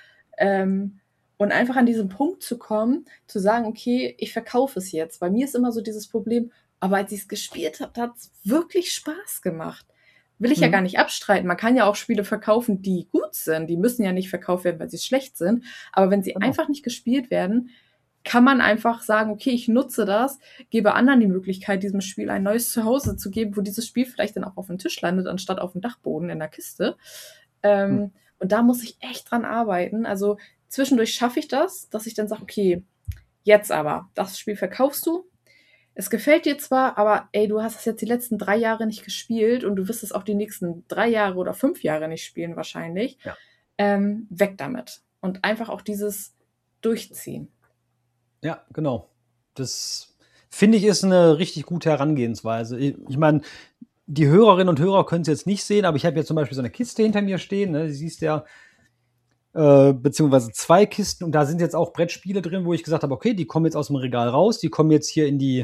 Und einfach an diesen Punkt zu kommen, zu sagen, okay, ich verkaufe es jetzt. Bei mir ist immer so dieses Problem, aber als ich es gespielt habe, hat es wirklich Spaß gemacht. Will ich ja gar nicht abstreiten. Man kann ja auch Spiele verkaufen, die gut sind. Die müssen ja nicht verkauft werden, weil sie schlecht sind. Aber wenn sie einfach nicht gespielt werden, kann man einfach sagen, okay, ich nutze das, gebe anderen die Möglichkeit, diesem Spiel ein neues Zuhause zu geben, wo dieses Spiel vielleicht dann auch auf dem Tisch landet, anstatt auf dem Dachboden in der Kiste. Und da muss ich echt dran arbeiten. Also zwischendurch schaffe ich das, dass ich dann sage, okay, jetzt aber, das Spiel verkaufst du. Es gefällt dir zwar, aber ey, du hast es jetzt die letzten 3 Jahre nicht gespielt und du wirst es auch die nächsten 3 Jahre oder 5 Jahre nicht spielen wahrscheinlich. Ja. Weg damit. Und einfach auch dieses Durchziehen. Ja, genau. Das finde ich ist eine richtig gute Herangehensweise. Ich meine, die Hörerinnen und Hörer können es jetzt nicht sehen, aber ich habe jetzt zum Beispiel so eine Kiste hinter mir stehen, ne? Du siehst ja, beziehungsweise 2 Kisten und da sind jetzt auch Brettspiele drin, wo ich gesagt habe, okay, die kommen jetzt aus dem Regal raus, die kommen jetzt hier in die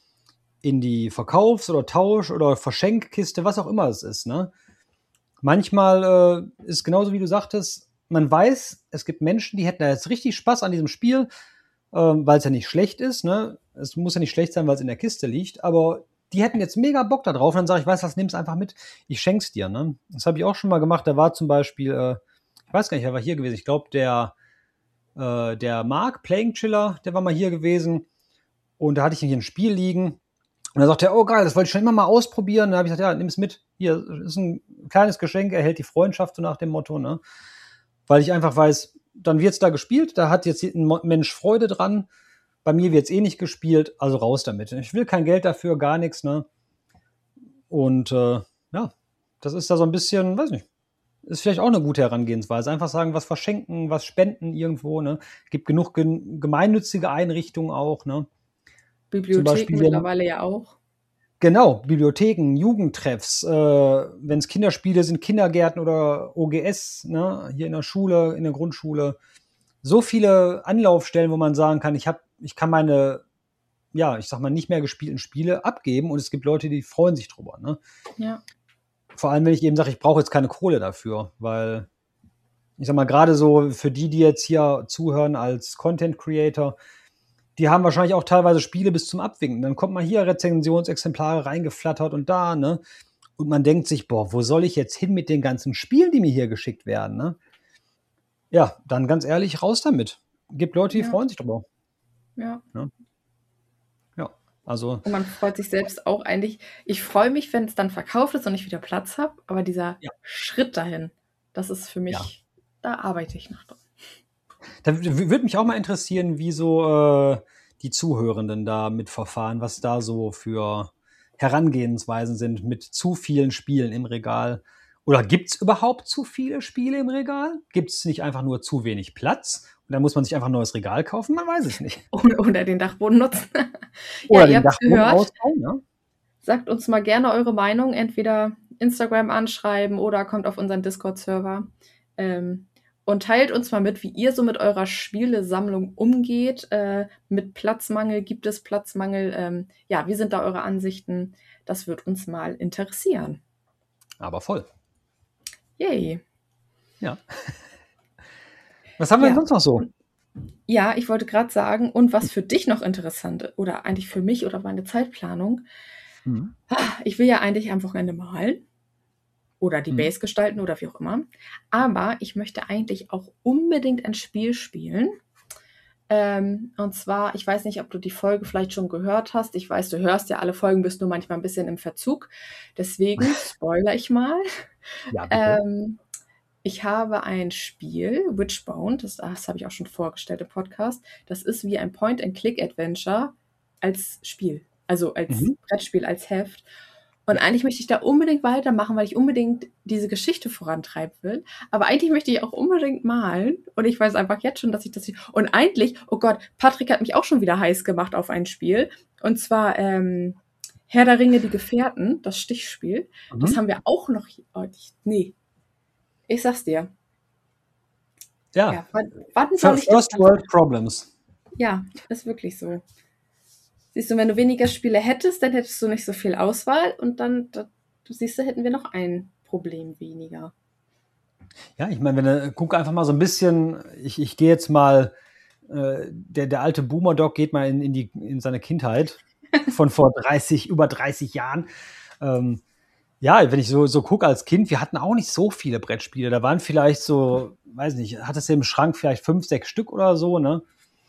Verkaufs- oder Tausch- oder Verschenkkiste, was auch immer es ist. Ne? Manchmal ist genauso wie du sagtest, man weiß, es gibt Menschen, die hätten da jetzt richtig Spaß an diesem Spiel, weil es ja nicht schlecht ist. Ne? Es muss ja nicht schlecht sein, weil es in der Kiste liegt, aber die hätten jetzt mega Bock da drauf. Und dann sage ich, weißt du was, nimm es einfach mit, ich schenk's dir. Ne? Das habe ich auch schon mal gemacht. Da war zum Beispiel, ich weiß gar nicht, wer war hier gewesen. Ich glaube, der Mark, Playing Chiller, der war mal hier gewesen. Und da hatte ich hier ein Spiel liegen. Und dann sagt er, oh geil, das wollte ich schon immer mal ausprobieren. Und dann habe ich gesagt, ja, nimm es mit. Hier ist ein kleines Geschenk, er hält die Freundschaft, so nach dem Motto. Ne? Weil ich einfach weiß, dann wird es da gespielt, da hat jetzt ein Mensch Freude dran. Bei mir wird es eh nicht gespielt, also raus damit. Ich will kein Geld dafür, gar nichts. Ne? Und ja, das ist da so ein bisschen, weiß nicht, ist vielleicht auch eine gute Herangehensweise. Einfach sagen, was verschenken, was spenden irgendwo. Ne? Gibt genug gemeinnützige Einrichtungen auch. Ne? Bibliotheken mittlerweile ja auch. Genau, Bibliotheken, Jugendtreffs, wenn es Kinderspiele sind, Kindergärten oder OGS, ne, hier in der Schule, in der Grundschule. So viele Anlaufstellen, wo man sagen kann, ich kann meine, ja, ich sag mal, nicht mehr gespielten Spiele abgeben und es gibt Leute, die freuen sich drüber. Ne? Ja. Vor allem, wenn ich eben sage, ich brauche jetzt keine Kohle dafür, weil ich sag mal, gerade so für die jetzt hier zuhören als Content Creator, die haben wahrscheinlich auch teilweise Spiele bis zum Abwinken. Dann kommt mal hier Rezensionsexemplare reingeflattert und da, ne? Und man denkt sich, boah, wo soll ich jetzt hin mit den ganzen Spielen, die mir hier geschickt werden, ne? Ja, dann ganz ehrlich, raus damit. Gibt Leute, die freuen sich drüber. Ja. Ja, also. Und man freut sich selbst auch eigentlich. Ich freue mich, wenn es dann verkauft ist und ich wieder Platz habe, aber dieser Schritt dahin, das ist für mich, da arbeite ich noch dran. Da würde mich auch mal interessieren, wie so die Zuhörenden da mitverfahren, was da so für Herangehensweisen sind mit zu vielen Spielen im Regal. Oder gibt es überhaupt zu viele Spiele im Regal? Gibt es nicht einfach nur zu wenig Platz? Und dann muss man sich einfach ein neues Regal kaufen? Man weiß es nicht. Oder den Dachboden nutzen. Oder den Dachboden ausbauen, ja? Sagt uns mal gerne eure Meinung. Entweder Instagram anschreiben oder kommt auf unseren Discord-Server. Und teilt uns mal mit, wie ihr so mit eurer Spielesammlung umgeht. Mit Platzmangel, gibt es Platzmangel? Ja, wie sind da eure Ansichten? Das wird uns mal interessieren. Aber voll. Yay. Ja. Was haben wir denn sonst noch so? Ja, ich wollte gerade sagen, und was für dich noch interessant ist, oder eigentlich für mich oder meine Zeitplanung, ich will ja eigentlich am Wochenende malen oder die Base gestalten oder wie auch immer, aber ich möchte eigentlich auch unbedingt ein Spiel spielen. Und zwar, ich weiß nicht, ob du die Folge vielleicht schon gehört hast. Ich weiß, du hörst ja alle Folgen, bist nur manchmal ein bisschen im Verzug. Deswegen spoilere ich mal. Ja, bitte. Ich habe ein Spiel, Witchbound, das habe ich auch schon vorgestellt im Podcast. Das ist wie ein Point-and-Click-Adventure als Spiel, also als Brettspiel, als Heft. Und eigentlich möchte ich da unbedingt weitermachen, weil ich unbedingt diese Geschichte vorantreiben will. Aber eigentlich möchte ich auch unbedingt malen. Und ich weiß einfach jetzt schon, dass ich das... Und eigentlich, oh Gott, Patrick hat mich auch schon wieder heiß gemacht auf ein Spiel. Und zwar Herr der Ringe, die Gefährten, das Stichspiel. Das haben wir auch noch... Nee, ich sag's dir. Ja. Wann soll ich das? First World Problems. Ja, ist wirklich so. Siehst du, wenn du weniger Spiele hättest, dann hättest du nicht so viel Auswahl und dann, du siehst, da hätten wir noch ein Problem weniger. Ja, ich meine, guck einfach mal so ein bisschen, ich gehe jetzt mal, der alte Boomer-Doc geht mal in seine Kindheit von vor über 30 Jahren. Ja, wenn ich so gucke als Kind, wir hatten auch nicht so viele Brettspiele. Da waren vielleicht so, weiß nicht, hattest du im Schrank vielleicht 5, 6 Stück oder so, ne?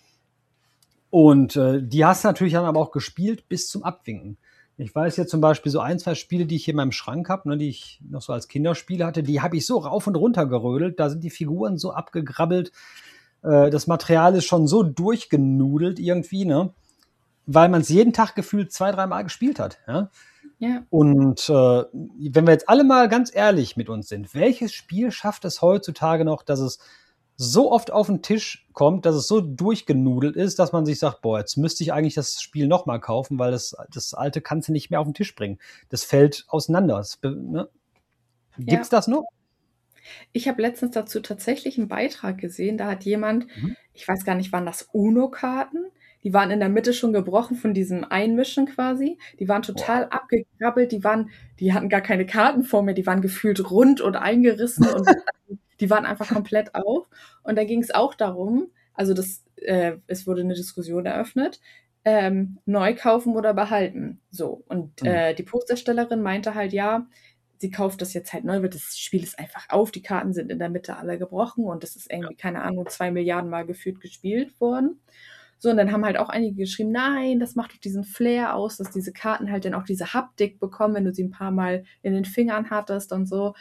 Und die hast du natürlich dann aber auch gespielt bis zum Abwinken. Ich weiß jetzt zum Beispiel so 1, 2 Spiele, die ich hier in meinem Schrank habe, ne, die ich noch so als Kinderspiele hatte, die habe ich so rauf und runter gerödelt. Da sind die Figuren so abgegrabbelt. Das Material ist schon so durchgenudelt irgendwie, ne? Weil man es jeden Tag gefühlt 2, 3 Mal gespielt hat. Ja? Ja. Und wenn wir jetzt alle mal ganz ehrlich mit uns sind, welches Spiel schafft es heutzutage noch, dass es so oft auf den Tisch kommt, dass es so durchgenudelt ist, dass man sich sagt, boah, jetzt müsste ich eigentlich das Spiel nochmal kaufen, weil das alte kannst du nicht mehr auf den Tisch bringen. Das fällt auseinander. Ne? Gibt's das noch? Ich habe letztens dazu tatsächlich einen Beitrag gesehen, da hat jemand, ich weiß gar nicht, waren das UNO-Karten? Die waren in der Mitte schon gebrochen von diesem Einmischen quasi. Die waren total abgegrabbelt, die hatten gar keine Karten vor mir, die waren gefühlt rund und eingerissen und die waren einfach komplett auf. Und da ging es auch darum, also es wurde eine Diskussion eröffnet, neu kaufen oder behalten. So. Und die Posterstellerin meinte halt, ja, sie kauft das jetzt halt neu, weil das Spiel ist einfach auf, die Karten sind in der Mitte alle gebrochen und das ist irgendwie, keine Ahnung, 2 Milliarden Mal gefühlt gespielt worden. So, und dann haben halt auch einige geschrieben, nein, das macht doch diesen Flair aus, dass diese Karten halt dann auch diese Haptik bekommen, wenn du sie ein paar Mal in den Fingern hattest und so.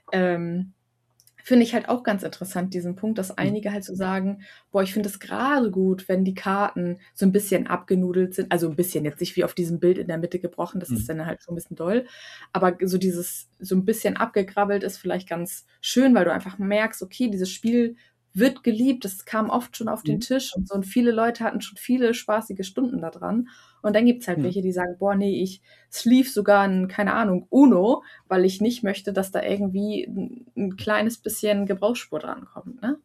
Finde ich halt auch ganz interessant, diesen Punkt, dass einige halt so sagen, boah, ich finde es gerade gut, wenn die Karten so ein bisschen abgenudelt sind, also ein bisschen, jetzt nicht wie auf diesem Bild in der Mitte gebrochen, das ist dann halt schon ein bisschen doll, aber so so ein bisschen abgegrabbelt ist vielleicht ganz schön, weil du einfach merkst, okay, dieses Spiel wird geliebt, das kam oft schon auf den Tisch und so, und viele Leute hatten schon viele spaßige Stunden da dran. Und dann gibt's halt welche, die sagen, boah, nee, ich sleeve sogar keine Ahnung, UNO, weil ich nicht möchte, dass da irgendwie ein kleines bisschen Gebrauchsspur dran kommt, ne?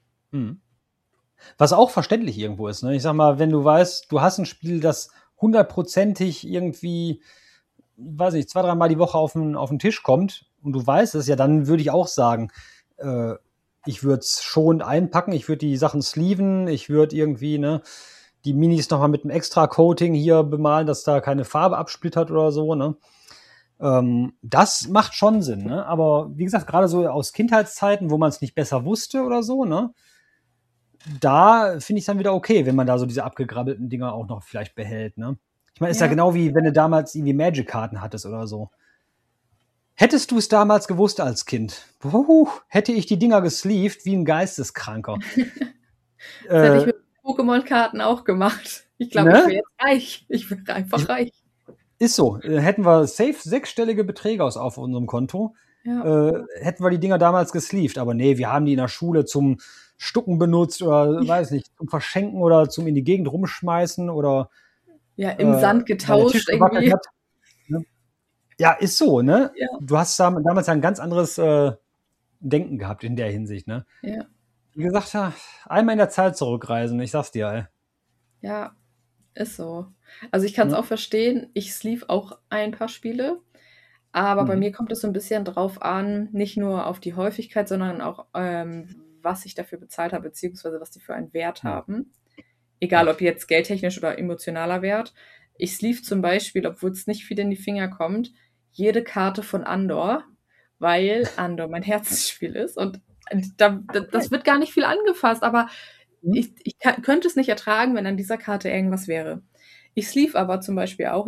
Was auch verständlich irgendwo ist, ne? Ich sag mal, wenn du weißt, du hast ein Spiel, das 100%ig irgendwie, weiß ich, 2, 3 Mal die Woche auf den Tisch kommt, und du weißt es, ja, dann würde ich auch sagen, ich würde es schon einpacken, ich würde die Sachen sleeven, ich würde irgendwie, ne, die Minis nochmal mit einem extra Coating hier bemalen, dass da keine Farbe absplittert oder so, ne. Das macht schon Sinn, ne? Aber wie gesagt, gerade so aus Kindheitszeiten, wo man es nicht besser wusste oder so, ne? Da finde ich es dann wieder okay, wenn man da so diese abgegrabbelten Dinger auch noch vielleicht behält, ne? Ich meine, ist ja genau wie wenn du damals irgendwie Magic-Karten hattest oder so. Hättest du es damals gewusst als Kind? Hätte ich die Dinger gesleeved wie ein Geisteskranker. Das hätte ich mit Pokémon-Karten auch gemain. Ich glaube, Ne? ich wäre jetzt reich. Ich wäre einfach reich. Ist so. Hätten wir safe 6-stellige Beträge auf unserem Konto, hätten wir die Dinger damals gesleeved. Aber nee, wir haben die in der Schule zum Stucken benutzt oder, weiß nicht, zum Verschenken oder zum in die Gegend rumschmeißen oder Ja, im Sand weil der getauscht Tisch gewackelt irgendwie. hat. Ne? Ja, ist so, ne? Ja. Du hast damals ja ein ganz anderes Denken gehabt in der Hinsicht, ne? Ja. Wie gesagt, ja, einmal in der Zeit zurückreisen, ich sag's dir, ey. Ja, ist so. Also ich kann es Ja. auch verstehen. Ich sleeve auch ein paar Spiele. Aber bei mir kommt es so ein bisschen drauf an, nicht nur auf die Häufigkeit, sondern auch, was ich dafür bezahlt habe, beziehungsweise was die für einen Wert haben. Egal, ob jetzt geldtechnisch oder emotionaler Wert. Ich sleeve zum Beispiel, obwohl es nicht viel in die Finger kommt, jede Karte von Andor, weil Andor mein Herzensspiel ist. Und das wird gar nicht viel angefasst, aber ich könnte es nicht ertragen, wenn an dieser Karte irgendwas wäre. Ich sleeve aber zum Beispiel auch,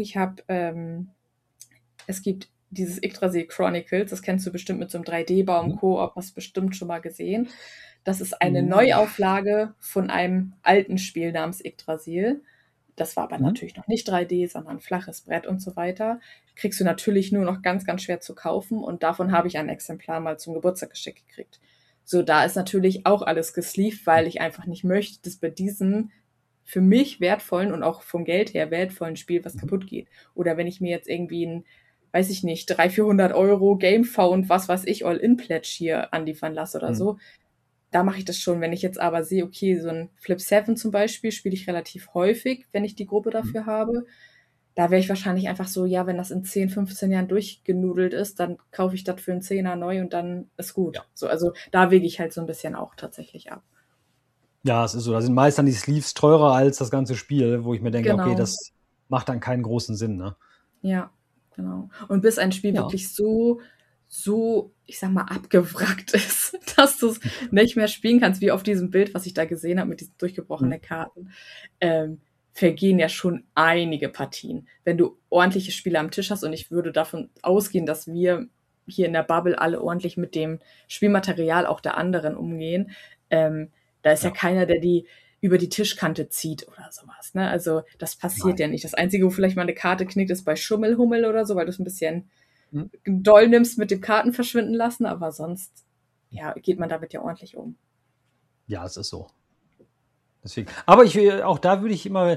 es gibt dieses Yggdrasil Chronicles, das kennst du bestimmt mit so einem 3D-Baum-Koop, hast du bestimmt schon mal gesehen. Das ist eine Neuauflage von einem alten Spiel namens Yggdrasil. Das war aber natürlich noch nicht 3D, sondern flaches Brett und so weiter. Kriegst du natürlich nur noch ganz, ganz schwer zu kaufen und davon habe ich ein Exemplar mal zum Geburtstag geschickt gekriegt. So, da ist natürlich auch alles gesleeved, weil ich einfach nicht möchte, dass bei diesem für mich wertvollen und auch vom Geld her wertvollen Spiel was kaputt geht. Oder wenn ich mir jetzt irgendwie ein, weiß ich nicht, 300-400 Euro Gamefound, was weiß ich, All-In-Pledge hier anliefern lasse oder so, da mache ich das schon. Wenn ich jetzt aber sehe, okay, so ein Flip 7 zum Beispiel spiele ich relativ häufig, wenn ich die Gruppe dafür habe, da wäre ich wahrscheinlich einfach so, ja, wenn das in 10, 15 Jahren durchgenudelt ist, dann kaufe ich das für einen Zehner neu und dann ist gut. Ja. So, also da wege ich halt so ein bisschen auch tatsächlich ab. Ja, es ist so. Da sind meist dann die Sleeves teurer als das ganze Spiel, wo ich mir denke, Genau. okay, das macht dann keinen großen Sinn, ne? Ja, genau. Und bis ein Spiel wirklich so, ich sag mal, abgewrackt ist, dass du es nicht mehr spielen kannst, wie auf diesem Bild, was ich da gesehen habe mit diesen durchgebrochenen Karten, vergehen ja schon einige Partien. Wenn du ordentliche Spiele am Tisch hast, und ich würde davon ausgehen, dass wir hier in der Bubble alle ordentlich mit dem Spielmaterial auch der anderen umgehen, da ist ja keiner, der die über die Tischkante zieht oder sowas. Ne? Also das passiert ja nicht. Das Einzige, wo vielleicht mal eine Karte knickt, ist bei Schummelhummel oder so, weil du es ein bisschen doll nimmst mit dem Karten verschwinden lassen, aber sonst geht man damit ja ordentlich um. Ja, es ist so. Deswegen. Aber auch da bin ich immer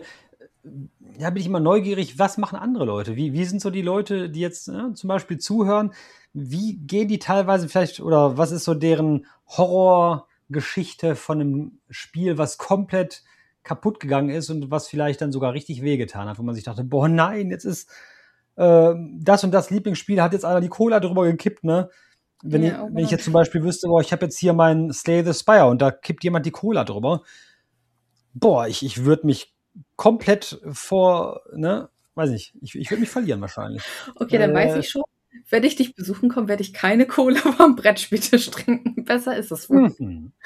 neugierig, was machen andere Leute? Wie sind so die Leute, die jetzt zum Beispiel zuhören? Wie gehen die teilweise vielleicht, oder was ist so deren Horrorgeschichte von einem Spiel, was komplett kaputt gegangen ist und was vielleicht dann sogar richtig wehgetan hat, wo man sich dachte, boah, nein, jetzt ist das und das Lieblingsspiel, hat jetzt einer die Cola drüber gekippt, ne? Wenn ich jetzt zum Beispiel wüsste, boah, ich habe jetzt hier meinen Slay the Spire und da kippt jemand die Cola drüber. Boah, ich würde mich komplett weiß nicht, ich würde mich verlieren wahrscheinlich. Okay, dann weiß ich schon, wenn ich dich besuchen komme, werde ich keine Cola vom Brettspieltisch trinken. Besser ist es wohl.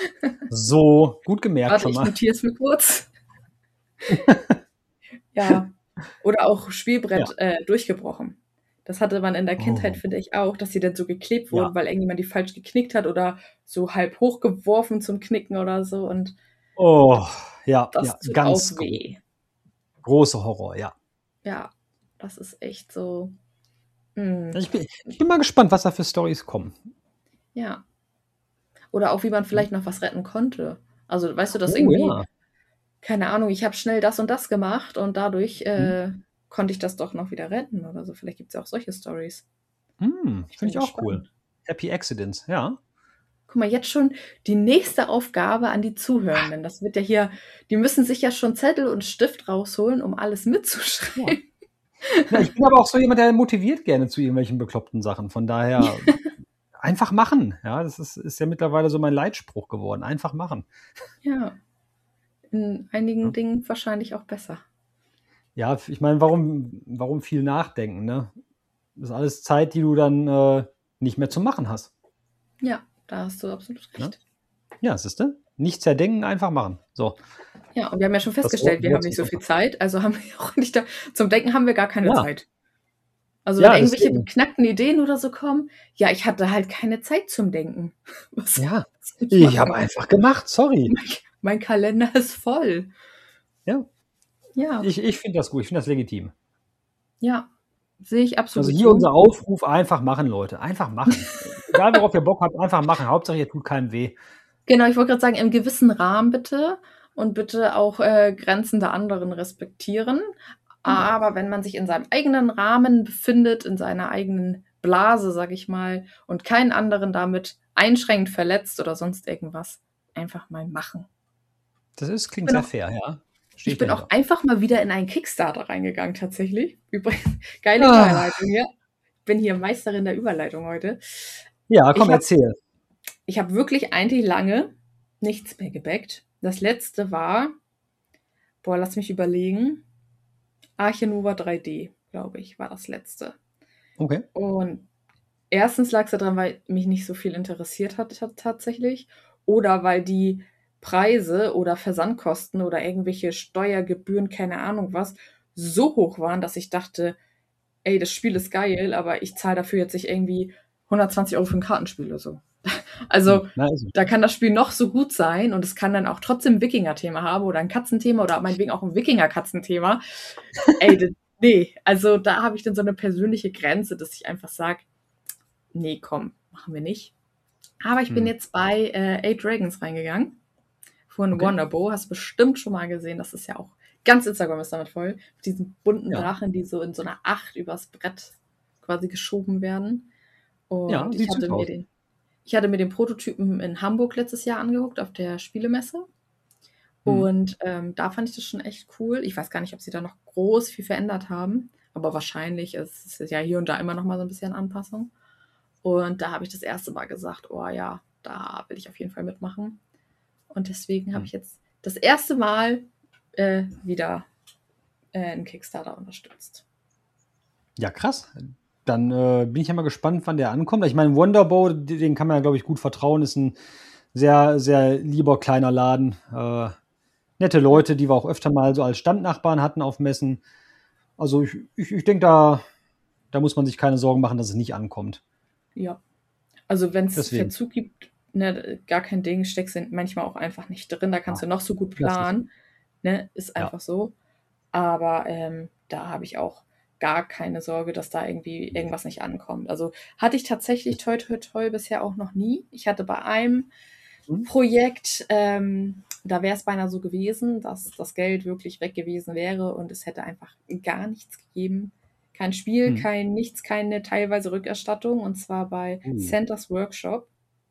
So, gut gemerkt. Warte, ich notiere es mir kurz. Ja, oder auch Spielbrett durchgebrochen. Das hatte man in der Kindheit, finde ich auch, dass sie dann so geklebt wurden, weil irgendjemand die falsch geknickt hat oder so halb hochgeworfen zum Knicken oder so. Und das tut ganz auch weh. Großer Horror, ja. Ja, das ist echt so. Ich bin mal gespannt, was da für Storys kommen. Ja. Oder auch, wie man vielleicht noch was retten konnte. Also, weißt du, dass irgendwie, keine Ahnung, ich habe schnell das und das gemacht und dadurch konnte ich das doch noch wieder retten oder so. Vielleicht gibt es ja auch solche Stories. Finde ich auch cool. Happy Accidents, ja. Guck mal, jetzt schon die nächste Aufgabe an die Zuhörenden. Das wird ja hier, die müssen sich ja schon Zettel und Stift rausholen, um alles mitzuschreiben. Ja, ich bin aber auch so jemand, der motiviert gerne zu irgendwelchen bekloppten Sachen. Von daher einfach machen. Ja, das ist ja mittlerweile so mein Leitspruch geworden. Einfach machen. Ja, in einigen Ja, Dingen wahrscheinlich auch besser. ja, ich meine, warum viel nachdenken, ne? Das ist alles Zeit, die du dann nicht mehr zu machen hast. Ja, da hast du absolut Ne? recht. Ja, siehst du? Nicht zerdenken, einfach machen. So, Ja, und wir haben ja schon das festgestellt, wir haben Wort nicht zum so viel Sonntag. Zeit, also haben wir auch nicht da zum Denken haben wir gar keine Ja, Zeit. Also, wenn ja, irgendwelche deswegen. beknackten Ideen oder so kommen, ja, ich hatte halt keine Zeit zum Denken. Was Ja, soll ich ich habe machen? einfach gemacht, sorry. Mein Kalender ist voll. Ja, Ja, ich finde das gut, ich finde das legitim. ja, sehe ich Also absolut hier so. unser Aufruf, einfach machen, Leute. Einfach machen. Egal, worauf ihr Bock habt, einfach machen. Hauptsache, ihr tut keinem weh. Genau, ich wollte grad sagen, im gewissen Rahmen bitte und bitte auch, Grenzen der anderen respektieren. Genau. Aber wenn man sich in seinem eigenen Rahmen befindet, in seiner eigenen Blase, sage ich mal, und keinen anderen damit einschränkt, verletzt oder sonst irgendwas, einfach mal machen. Klingt Bin sehr auch fair, ja. Stehe Ich ich bin auch dahinter. einfach mal wieder in einen Kickstarter reingegangen tatsächlich. Übrigens, geile Ah, Überleitung hier. Ich bin hier Meisterin der Überleitung heute. ja, Ich komm, habe erzähl. ich hab wirklich eigentlich lange nichts mehr gebackt. Das letzte war, boah, lass mich überlegen, Arche Nova 3D, glaube ich, war das letzte. Okay. Und erstens lag es daran, weil mich nicht so viel interessiert hat tatsächlich. Oder weil die Preise oder Versandkosten oder irgendwelche Steuergebühren, keine Ahnung was, so hoch waren, dass ich dachte, ey, das Spiel ist geil, aber ich zahle dafür jetzt nicht irgendwie 120 € für ein Kartenspiel oder so. Also, Na, also. da kann das Spiel noch so gut sein und es kann dann auch trotzdem ein Wikinger-Thema haben oder ein Katzenthema oder meinetwegen auch ein Wikinger-Katzenthema. Ey, nee, also da habe ich dann so eine persönliche Grenze, dass ich einfach sage, nee, komm, machen wir nicht. Aber ich bin Hm. jetzt bei Eight Dragons reingegangen von Okay. Wonderbow. Hast bestimmt schon mal gesehen. Das ist ja auch ganz Instagram ist damit voll. Mit diesen bunten Ja. Drachen, die so in so einer Acht übers Brett quasi geschoben werden. Ja, Und sieht süß aus. ich hatte mir den Prototypen in Hamburg letztes Jahr angeguckt auf der Spielemesse. Hm. Und da fand ich das schon echt cool. Ich weiß gar nicht, ob sie da noch groß viel verändert haben. Aber wahrscheinlich ist es ja hier und da immer noch mal so ein bisschen Anpassung. Und da habe ich das erste Mal gesagt, oh ja, da will ich auf jeden Fall mitmachen. Und deswegen habe Hm. ich jetzt das erste Mal wieder einen Kickstarter unterstützt. Ja, krass. Dann bin ich ja mal gespannt, wann der ankommt. Ich meine, Wonderbow, den kann man ja, glaube ich, gut vertrauen. Ist ein sehr, sehr lieber kleiner Laden. Nette Ja, Leute, die wir auch öfter mal so als Standnachbarn hatten auf Messen. Also ich denke, da muss man sich keine Sorgen machen, dass es nicht ankommt. ja. Also wenn es Deswegen. Verzug gibt, ne, gar kein Ding, steckst du manchmal auch einfach nicht drin. Da kannst Ja, du noch so gut das ist. planen. Ne, ist Ja. einfach so. Aber da habe ich auch gar keine Sorge, dass da irgendwie irgendwas nicht ankommt. Also hatte ich tatsächlich toi toi toi bisher auch noch nie. Ich hatte bei einem Hm? Projekt, da wäre es beinahe so gewesen, dass das Geld wirklich weg gewesen wäre und es hätte einfach gar nichts gegeben. Kein Spiel, Hm. kein nichts, keine teilweise Rückerstattung und zwar bei Uh. Santa's Workshop.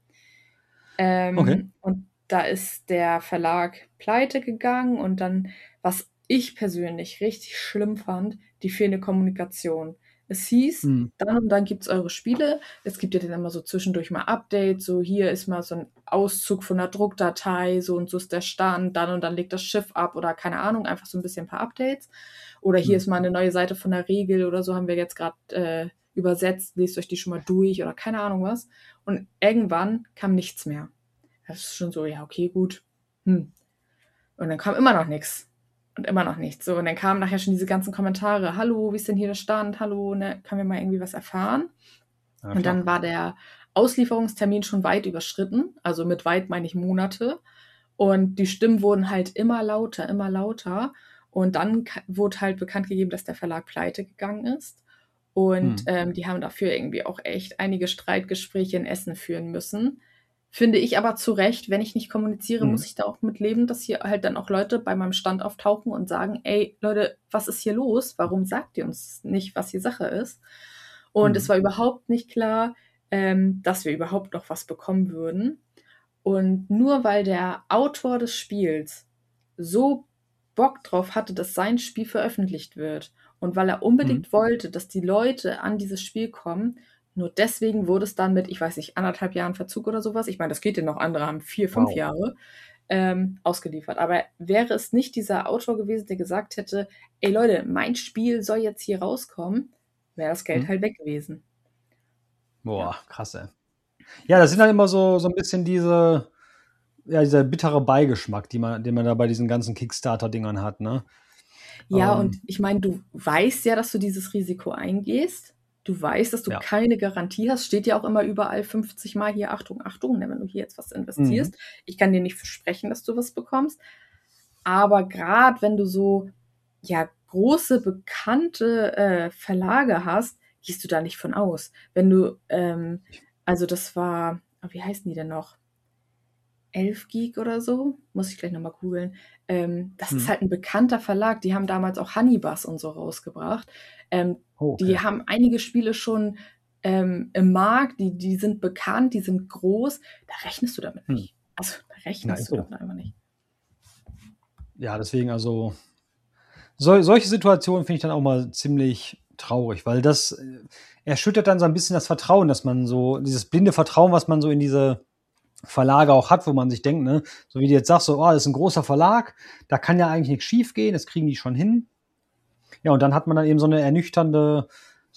Okay. Und da ist der Verlag pleite gegangen und dann, was ich persönlich richtig schlimm fand, die fehlende Kommunikation. Es hieß, Hm. dann und dann gibt's eure Spiele. Es gibt ja dann immer so zwischendurch mal Updates, so hier ist mal so ein Auszug von der Druckdatei, so und so ist der Stand, dann und dann legt das Schiff ab oder keine Ahnung, einfach so ein bisschen ein paar Updates. Oder hier Hm. ist mal eine neue Seite von der Regel oder so, haben wir jetzt gerade übersetzt, lest euch die schon mal durch oder keine Ahnung was. Und irgendwann kam nichts mehr. Das ist schon so, ja, okay, gut. Und dann kam immer noch nichts. Und immer noch nichts. So, und dann kamen nachher schon diese ganzen Kommentare. Hallo, wie ist denn hier der Stand? Hallo, ne, können wir mal irgendwie was erfahren? Ja, Und klar. dann war der Auslieferungstermin schon weit überschritten. Also mit weit meine ich Monate. Und die Stimmen wurden halt immer lauter, immer lauter. Und dann wurde halt bekannt gegeben, dass der Verlag pleite gegangen ist. Und Hm. die haben dafür irgendwie auch echt einige Streitgespräche in Essen führen müssen. Finde ich aber zu Recht, wenn ich nicht kommuniziere, Hm. muss ich da auch mit leben, dass hier halt dann auch Leute bei meinem Stand auftauchen und sagen, ey, Leute, was ist hier los? Warum sagt ihr uns nicht, was hier Sache ist? Und es Hm. war überhaupt nicht klar, dass wir überhaupt noch was bekommen würden. Und nur weil der Autor des Spiels so Bock drauf hatte, dass sein Spiel veröffentlicht wird und weil er Hm. unbedingt wollte, dass die Leute an dieses Spiel kommen, Nur deswegen wurde es dann mit, ich weiß nicht, 1,5 Jahren Verzug oder sowas, ich meine, das geht ja noch, andere haben 4, 5 Wow. Jahre, ausgeliefert. Aber wäre es nicht dieser Autor gewesen, der gesagt hätte, ey Leute, mein Spiel soll jetzt hier rauskommen, wäre das Geld halt weg gewesen. Ja. Boah, krass, ey. Ja, das sind dann immer so ein bisschen dieser bittere Beigeschmack, den man da bei diesen ganzen Kickstarter-Dingern hat, ne? Ja, und ich meine, du weißt ja, dass du dieses Risiko eingehst. Du weißt, dass du Ja. keine Garantie hast. Steht ja auch immer überall 50 Mal hier, Achtung, Achtung, ne, wenn du hier jetzt was investierst. Ich kann dir nicht versprechen, dass du was bekommst. Aber gerade wenn du so ja große, bekannte Verlage hast, gehst du da nicht von aus. Wenn du, also das war, wie heißen die denn noch? 11 Geek oder so, muss ich gleich nochmal googeln. Das ist halt ein bekannter Verlag, die haben damals auch Honeybus und so rausgebracht. Okay. Die haben einige Spiele schon im Markt, die sind bekannt, die sind groß, da rechnest du damit nicht. Also da rechnest du damit einfach nicht. Ja, deswegen also solche Situationen finde ich dann auch mal ziemlich traurig, weil das erschüttert dann so ein bisschen das Vertrauen, dass man so, dieses blinde Vertrauen, was man so in diese Verlage auch hat, wo man sich denkt, ne, so wie du jetzt sagst, so, das ist ein großer Verlag, da kann ja eigentlich nichts schief gehen, das kriegen die schon hin. Ja, und dann hat man dann eben so einen ernüchternden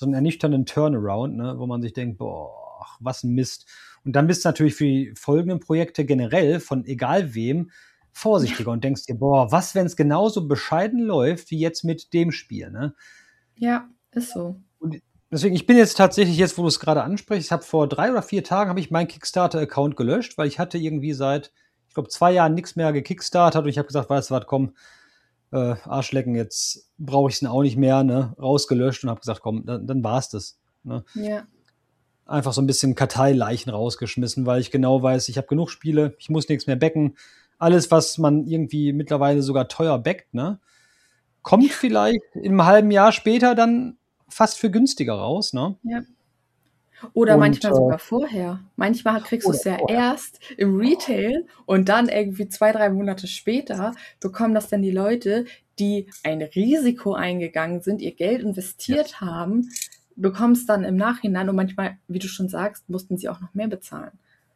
Turnaround, ne, wo man sich denkt, boah, was ein Mist. Und dann bist du natürlich für die folgenden Projekte generell von egal wem vorsichtiger und denkst dir, boah, was, wenn es genauso bescheiden läuft wie jetzt mit dem Spiel, ne? Ja, ist so. Und deswegen, ich bin jetzt tatsächlich, wo du es gerade ansprichst, ich habe vor 3 oder 4 Tagen habe ich meinen Kickstarter-Account gelöscht, weil ich hatte irgendwie seit, ich glaube, 2 Jahren nichts mehr gekickstartet und ich habe gesagt, weißt du was, komm, Arschlecken, jetzt brauche ich es auch nicht mehr, ne? Rausgelöscht und habe gesagt, komm, dann war es das. Ne? Ja. Einfach so ein bisschen Karteileichen rausgeschmissen, weil ich genau weiß, ich habe genug Spiele, ich muss nichts mehr backen. Alles, was man irgendwie mittlerweile sogar teuer backt, ne? Kommt vielleicht in einem halben Jahr später dann fast für günstiger raus, ne? Ja. Oder manchmal sogar vorher. Manchmal kriegst du es ja erst im Retail und dann irgendwie 2, 3 Monate später bekommen das dann die Leute, die ein Risiko eingegangen sind, ihr Geld investiert haben, bekommen es dann im Nachhinein und manchmal, wie du schon sagst, mussten sie auch noch mehr bezahlen.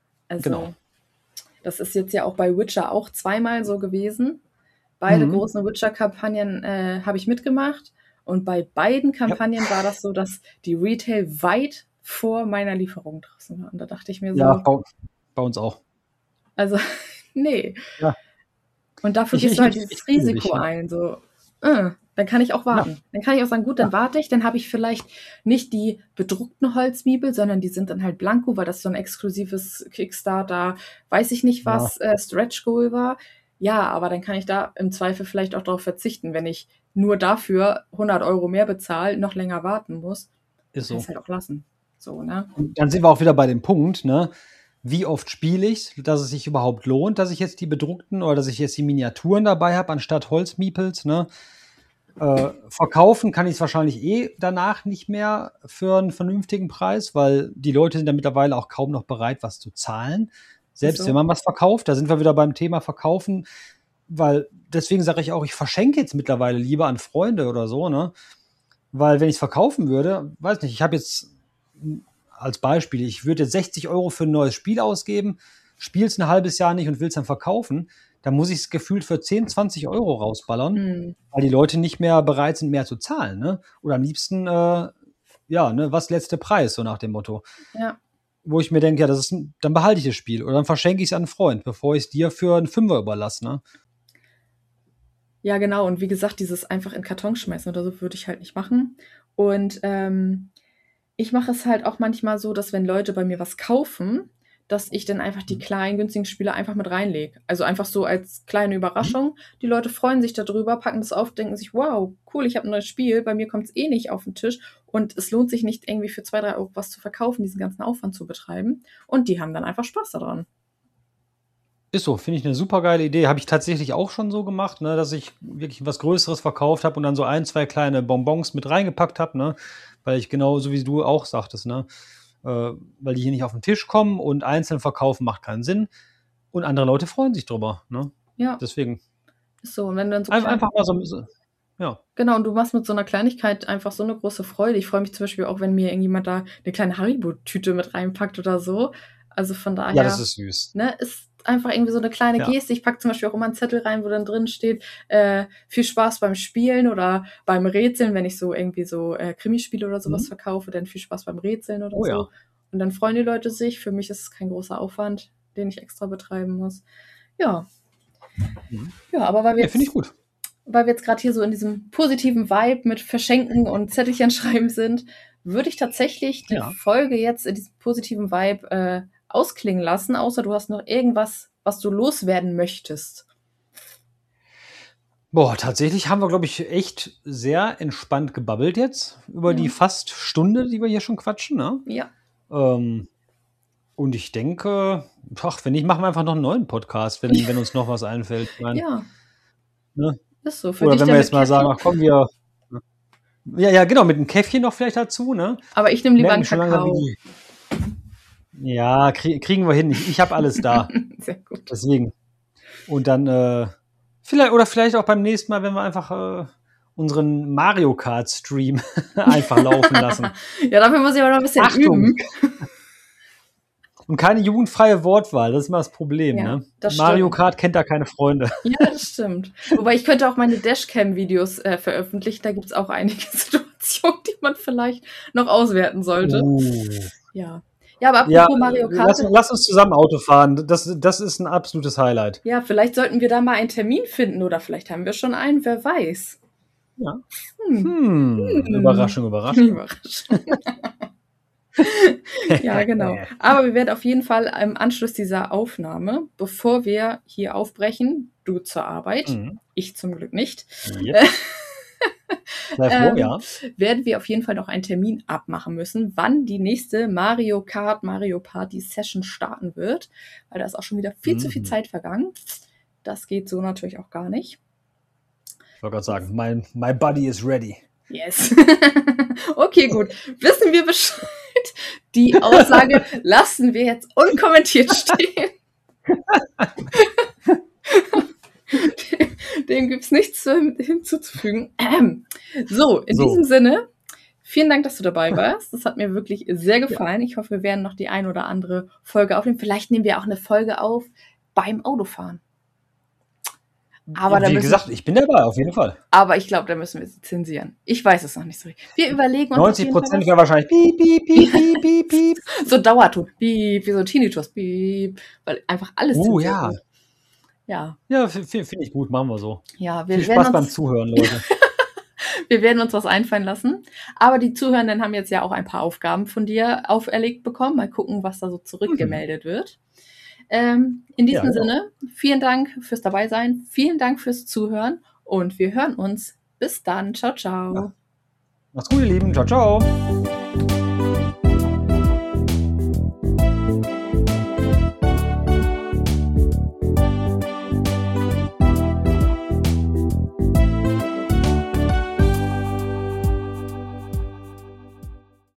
Also das ist jetzt ja auch bei Witcher auch zweimal so gewesen. Beide großen Witcher-Kampagnen habe ich mitgemacht und bei beiden Kampagnen war das so, dass die Retail weit vor meiner Lieferung draußen war. Und da dachte ich mir so. Ja, bei uns auch. Also, nee. Ja. Und dafür gehst du halt dieses Risiko ein. So, dann kann ich auch warten. Ja. Dann kann ich auch sagen, gut, dann warte ich. Dann habe ich vielleicht nicht die bedruckten Holzmiebel, sondern die sind dann halt blanko, weil das so ein exklusives Kickstarter, weiß ich nicht was, Stretch Goal war. Ja, aber dann kann ich da im Zweifel vielleicht auch darauf verzichten, wenn ich nur dafür 100 € mehr bezahle, noch länger warten muss. Ist so. Kann ich halt auch lassen. So, ne? Und dann sind wir auch wieder bei dem Punkt, ne? Wie oft spiele ich, dass es sich überhaupt lohnt, dass ich jetzt die bedruckten oder dass ich jetzt die Miniaturen dabei habe, anstatt Holzmiepels, ne? Verkaufen kann ich es wahrscheinlich danach nicht mehr für einen vernünftigen Preis, weil die Leute sind ja mittlerweile auch kaum noch bereit, was zu zahlen. Selbst wenn man was verkauft, da sind wir wieder beim Thema Verkaufen, weil deswegen sage ich auch, ich verschenke jetzt mittlerweile lieber an Freunde oder so, ne? Weil wenn ich es verkaufen würde, weiß nicht, ich habe jetzt als Beispiel, ich würde jetzt 60 € für ein neues Spiel ausgeben, spiele es ein halbes Jahr nicht und will es dann verkaufen, dann muss ich es gefühlt für 10, 20 € rausballern, weil die Leute nicht mehr bereit sind, mehr zu zahlen, ne? Oder am liebsten, was letzter Preis, so nach dem Motto. Ja. Wo ich mir denke, ja, dann behalte ich das Spiel oder dann verschenke ich es an einen Freund, bevor ich es dir für einen Fünfer überlasse, ne? Ja, genau. Und wie gesagt, dieses einfach in Karton schmeißen oder so würde ich halt nicht machen. Und ich mache es halt auch manchmal so, dass wenn Leute bei mir was kaufen, dass ich dann einfach die kleinen, günstigen Spiele einfach mit reinlege. Also einfach so als kleine Überraschung. Die Leute freuen sich darüber, packen das auf, denken sich, wow, cool, ich habe ein neues Spiel, bei mir kommt es eh nicht auf den Tisch und es lohnt sich nicht irgendwie für 2, 3 € was zu verkaufen, diesen ganzen Aufwand zu betreiben. Und die haben dann einfach Spaß daran. Ist so, finde ich eine super geile Idee. Habe ich tatsächlich auch schon so gemacht, ne, dass ich wirklich was Größeres verkauft habe und dann so 1, 2 kleine Bonbons mit reingepackt habe, ne, weil ich genau so wie du auch sagtest, ne, weil die hier nicht auf den Tisch kommen und einzeln verkaufen macht keinen Sinn und andere Leute freuen sich drüber, ne. Ja. Deswegen. Ist so. Und wenn du dann so einfach mal so Ja. Genau, und du machst mit so einer Kleinigkeit einfach so eine große Freude. Ich freue mich zum Beispiel auch, wenn mir irgendjemand da eine kleine Haribo-Tüte mit reinpackt oder so. Also von Ja, daher, das ist süß. ne, ist einfach irgendwie so eine kleine Ja. Geste. Ich packe zum Beispiel auch immer einen Zettel rein, wo dann drin steht, viel Spaß beim Spielen oder beim Rätseln, wenn ich so irgendwie so Krimispiele oder sowas verkaufe, dann viel Spaß beim Rätseln oder Oh so. ja. Und dann freuen die Leute sich. Für mich ist es kein großer Aufwand, den ich extra betreiben muss. Ja. Ja, aber weil wir Ja, finde ich jetzt, gut. weil wir jetzt gerade hier so in diesem positiven Vibe mit Verschenken und Zettelchen schreiben sind, würde ich tatsächlich die Ja. Folge jetzt in diesem positiven Vibe ausklingen lassen, außer du hast noch irgendwas, was du loswerden möchtest. Boah, tatsächlich haben wir, glaube ich, echt sehr entspannt gebabbelt jetzt über Ja. die fast Stunde, die wir hier schon quatschen, ne? Ja. Und ich denke, wenn nicht, machen wir einfach noch einen neuen Podcast, wenn uns noch was einfällt. Ich meine, Ja, ne? ist so. Für Oder dich wenn dann wir mit jetzt mal sagen, Käffchen. ach komm, wir. Ja, genau, mit einem Käffchen noch vielleicht dazu, ne? Aber ich nehme lieber einen Merken schon langsam, Kakao. wie die. Ja, kriegen wir hin. Ich habe alles da. Sehr gut. Deswegen. Und dann, vielleicht auch beim nächsten Mal, wenn wir einfach unseren Mario Kart Stream einfach laufen lassen. Ja, dafür muss ich aber noch ein bisschen Achtung! üben. Und keine jugendfreie Wortwahl, das ist immer das Problem, Ja, ne? das Mario stimmt. Kart kennt da keine Freunde. Ja, das stimmt. Wobei ich könnte auch meine Dashcam-Videos veröffentlichen. Da gibt es auch einige Situationen, die man vielleicht noch auswerten sollte. Ja. Ja, aber apropos Ja, Mario Kart. lass uns zusammen Auto fahren. Das ist ein absolutes Highlight. Ja, vielleicht sollten wir da mal einen Termin finden oder vielleicht haben wir schon einen, wer weiß. Ja. Überraschung, Überraschung. Überraschung. Ja, genau. Aber wir werden auf jeden Fall im Anschluss dieser Aufnahme, bevor wir hier aufbrechen, du zur Arbeit, ich zum Glück nicht, Yep. Sei froh, ja. werden wir auf jeden Fall noch einen Termin abmachen müssen, wann die nächste Mario Kart, Mario Party Session starten wird, weil da ist auch schon wieder viel zu viel Zeit vergangen. Das geht so natürlich auch gar nicht. Ich wollte gerade sagen, my buddy is ready. Yes. Okay, gut. Wissen wir Bescheid. Die Aussage lassen wir jetzt unkommentiert stehen. Dem gibt es nichts hinzuzufügen. So, in diesem Sinne, vielen Dank, dass du dabei warst. Das hat mir wirklich sehr gefallen. Ich hoffe, wir werden noch die ein oder andere Folge aufnehmen. Vielleicht nehmen wir auch eine Folge auf beim Autofahren. Aber wie gesagt, ich bin dabei, auf jeden Fall. Aber ich glaube, da müssen wir sie zensieren. Ich weiß es noch nicht so richtig. Wir überlegen uns 90% wäre wahrscheinlich piep, piep, piep, piep, piep, piep. So Dauerton, piep, wie so ein Tinnitus, piep, weil einfach alles zensiert ja. wird. Ja. Ja, finde ich gut, machen wir so. Ja, Viel Spaß beim Zuhören, Leute. Wir werden uns was einfallen lassen. Aber die Zuhörenden haben jetzt ja auch ein paar Aufgaben von dir auferlegt bekommen. Mal gucken, was da so zurückgemeldet wird. In diesem Sinne, vielen Dank fürs Dabeisein, vielen Dank fürs Zuhören und wir hören uns. Bis dann. Ciao, ciao. Ja. Macht's gut, ihr Lieben. Ciao, ciao.